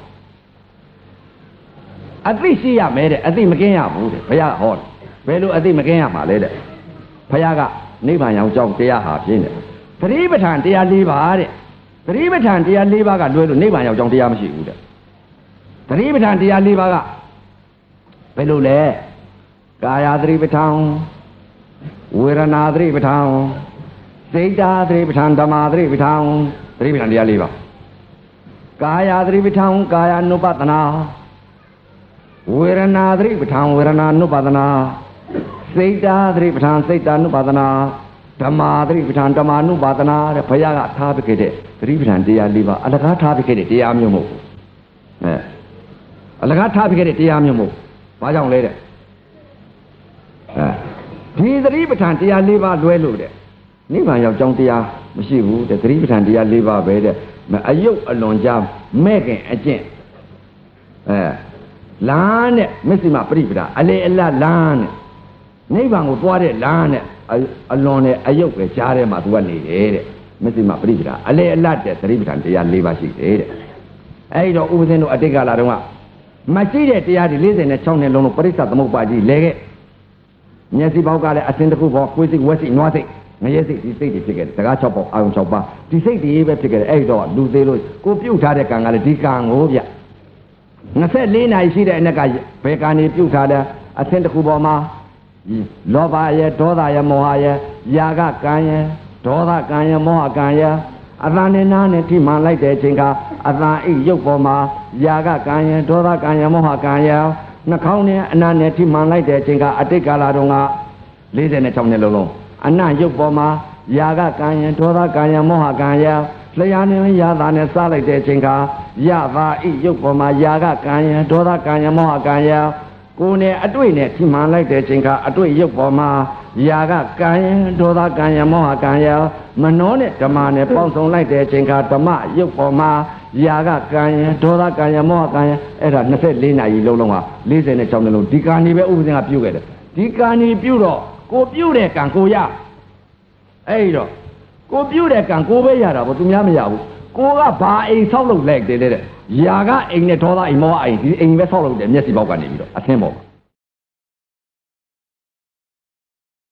Speaker 2: အတိရှိရမယ်တဲ့အတိမကင်းရဘူးတဲ့ဘုရားဟောတယ်ဘယ်လိုအတိမကင်းရမှာလဲတဲ့ဘုရားကနိဗ္ဗာန်ရောက်ကြောင်းတရားဟာပြင်းတယ်သတိပဋ္ဌာန်တရား၄ပါးတဲ့သတိပဋ္ဌာန်တရား၄ပါးကလွဲလို့နိဗ္ဗာန်ရောက်ကြောင်းတရားမရှိဘူးတဲ့သတိပဋ္ဌာန်တရား၄ပါးကဘယ်လိုလဲကာယသတိပဋ္ဌာန်ဝေဒနာသတိပဋ္ဌာန်စိတ်ဓာတ်သတိပဋ္ဌာန်ဓမ္မသတိပဋ္ဌာန်သတိပဋ္ဌာန်တရား၄ပါးကာယသတိပဋ္ဌာန်ကာယ ानु ပသနာဝေဒနာသတိပဋ္ဌာန်ဝေဒနာ ानु ပသနာစိတ်ဓာတ်သတိပဋ္ဌာန်စိတ်ဓာတ် ानु ပသနာဓမ္မသတိပဋ္ဌာန်ဓမ္မ ानु ပသနာတဲ့ဘုရားကထားပြခဲ့တဲ့သတိပဋ္ဌာန်တရား၄ပါးအလကားထားပြခဲ့တဲ့တရားမျိုးမဟုတ်ဘူးအလကားထားပြခဲ့တဲ့တရားမျိုးမဟုတ်ဘာကြောင့်လဲတဲ့ဒီသတိပဋ္ဌာန်တရား၄ပါးလွဲလို့တဲ့နိဗ္ဗာန်ရောက်ကြောင်းတရားမရှိဘူးတဲ့သတိပဋ္ဌာန်တရား၄ပါးပဲတဲ့အယုတ်အလွန်ကြားမဲ့ခင်အကျင့်လမ်းနဲ့မစ္စည်းမပရိပဒအလေအလတ်လမ်းနဲ့နိဗ္ဗာန်ကိုသွားတဲ့လမ်းနဲ့အလွန်နဲ့အယုတ်ပဲကြားထဲမှာသူကနေတယ်တဲ့မစ္စည်းမပရိပဒအလေအလတ်တဲ့သတိပဋ္ဌာန်တရား၄ပါးရှိတယ်တဲ့အဲ့တော့ဥပဇင်းတို့အတိတ်ကာလတုန်းကမရှိတဲ့တရားဒီ46နဲ့လုံးလုံးပရိစ္ဆသမုပ္ပါကြီးလဲခဲ့မျက်စိပေါက်ကလည်းအစင်တစ်ခုပေါ်ကိုယ်စိတ်ဝက်စိတ်နွားစိတ်ငရဲစိတ်ဒီစိတ်တွေဖြစ်ခဲ့တယ်စကား6ပေါက်အာရုံ6ပါးဒီစိတ်တွေပဲဖြစ်ခဲ့တယ်အဲ့တော့လူသေးလို့ကိုပြုတ်ထားတဲ့ကံကလည်းဒီကံကိုဗျ24နာရီရှိတဲ့အနက်ကဘယ်ကံနေပြုတ်ထားတဲ့အစင်တစ်ခုပေါ်မှာလောဘရဲ့ဒေါသရဲ့မောဟရဲ့ယာကကံရဲ့ဒေါသကံရဲ့မောဟကံရဲ့အတန်နဲ့နားနဲ့ထိမှန်လိုက်တဲ့အချိန်ကအတန်အိရုပ်ပေါ်မှာယာကကံရဲ့ဒေါသကံရဲ့မောဟကံရဲ့နှာခေါင်းနဲ့အနားနဲ့ထိမှန်လိုက်တဲ့အချိန်ကအတိတ်ကာလတုန်းက46နှစ်လုံးအနံ့ရုပ်ပေါ်မှာယာကကံယံဒေါသကံယံမောဟကံယံလျှာနဲ့ယာသာနဲ့စားလိုက်တဲ့အချိန်ကယသာဤရုပ်ပေါ်မှာယာကကံယံဒေါသကံယံမောဟကံယံကိုယ်နဲ့အတွေ့နဲ့ထိမှန်လိုက်တဲ့အချိန်ကအတွေ့ရုပ်ပေါ်မှာယာကကံယံဒေါသကံယံမောဟကံယံမနောနဲ့ဓမ္မနဲ့ပေါင်းစုံလိုက်တဲ့အချိန်ကဓမ္မရုပ်ပေါ်မှာယာကကံယံဒေါသကံယံမောဟကံယံအဲ့ဒါ24နာရီလုံးလုံးဟာ46နှစ်လုံးဒီကံဒီပဲဥပဇင်ကပြုတ်ခဲ့တယ်ဒီကံဒီပြုတ်တော့ကိုပြုတ်တဲ့ကံကိုရအဲ့တော့ကိုပြုတ်တဲ့ကံကိုပဲရတာပေါ့သူများမရဘူးကိုကဘာအိမ်ဆောက်လုပ်လိုက်တယ်တဲ့ຢာကအိမ်နဲ့ဒေါသအိမ်မောဟအိမ်ဒီအိမ်ပဲဆောက်လုပ်တယ်မျက်စိပေါက်ကနေပြီးတော့အသင်းပေါ်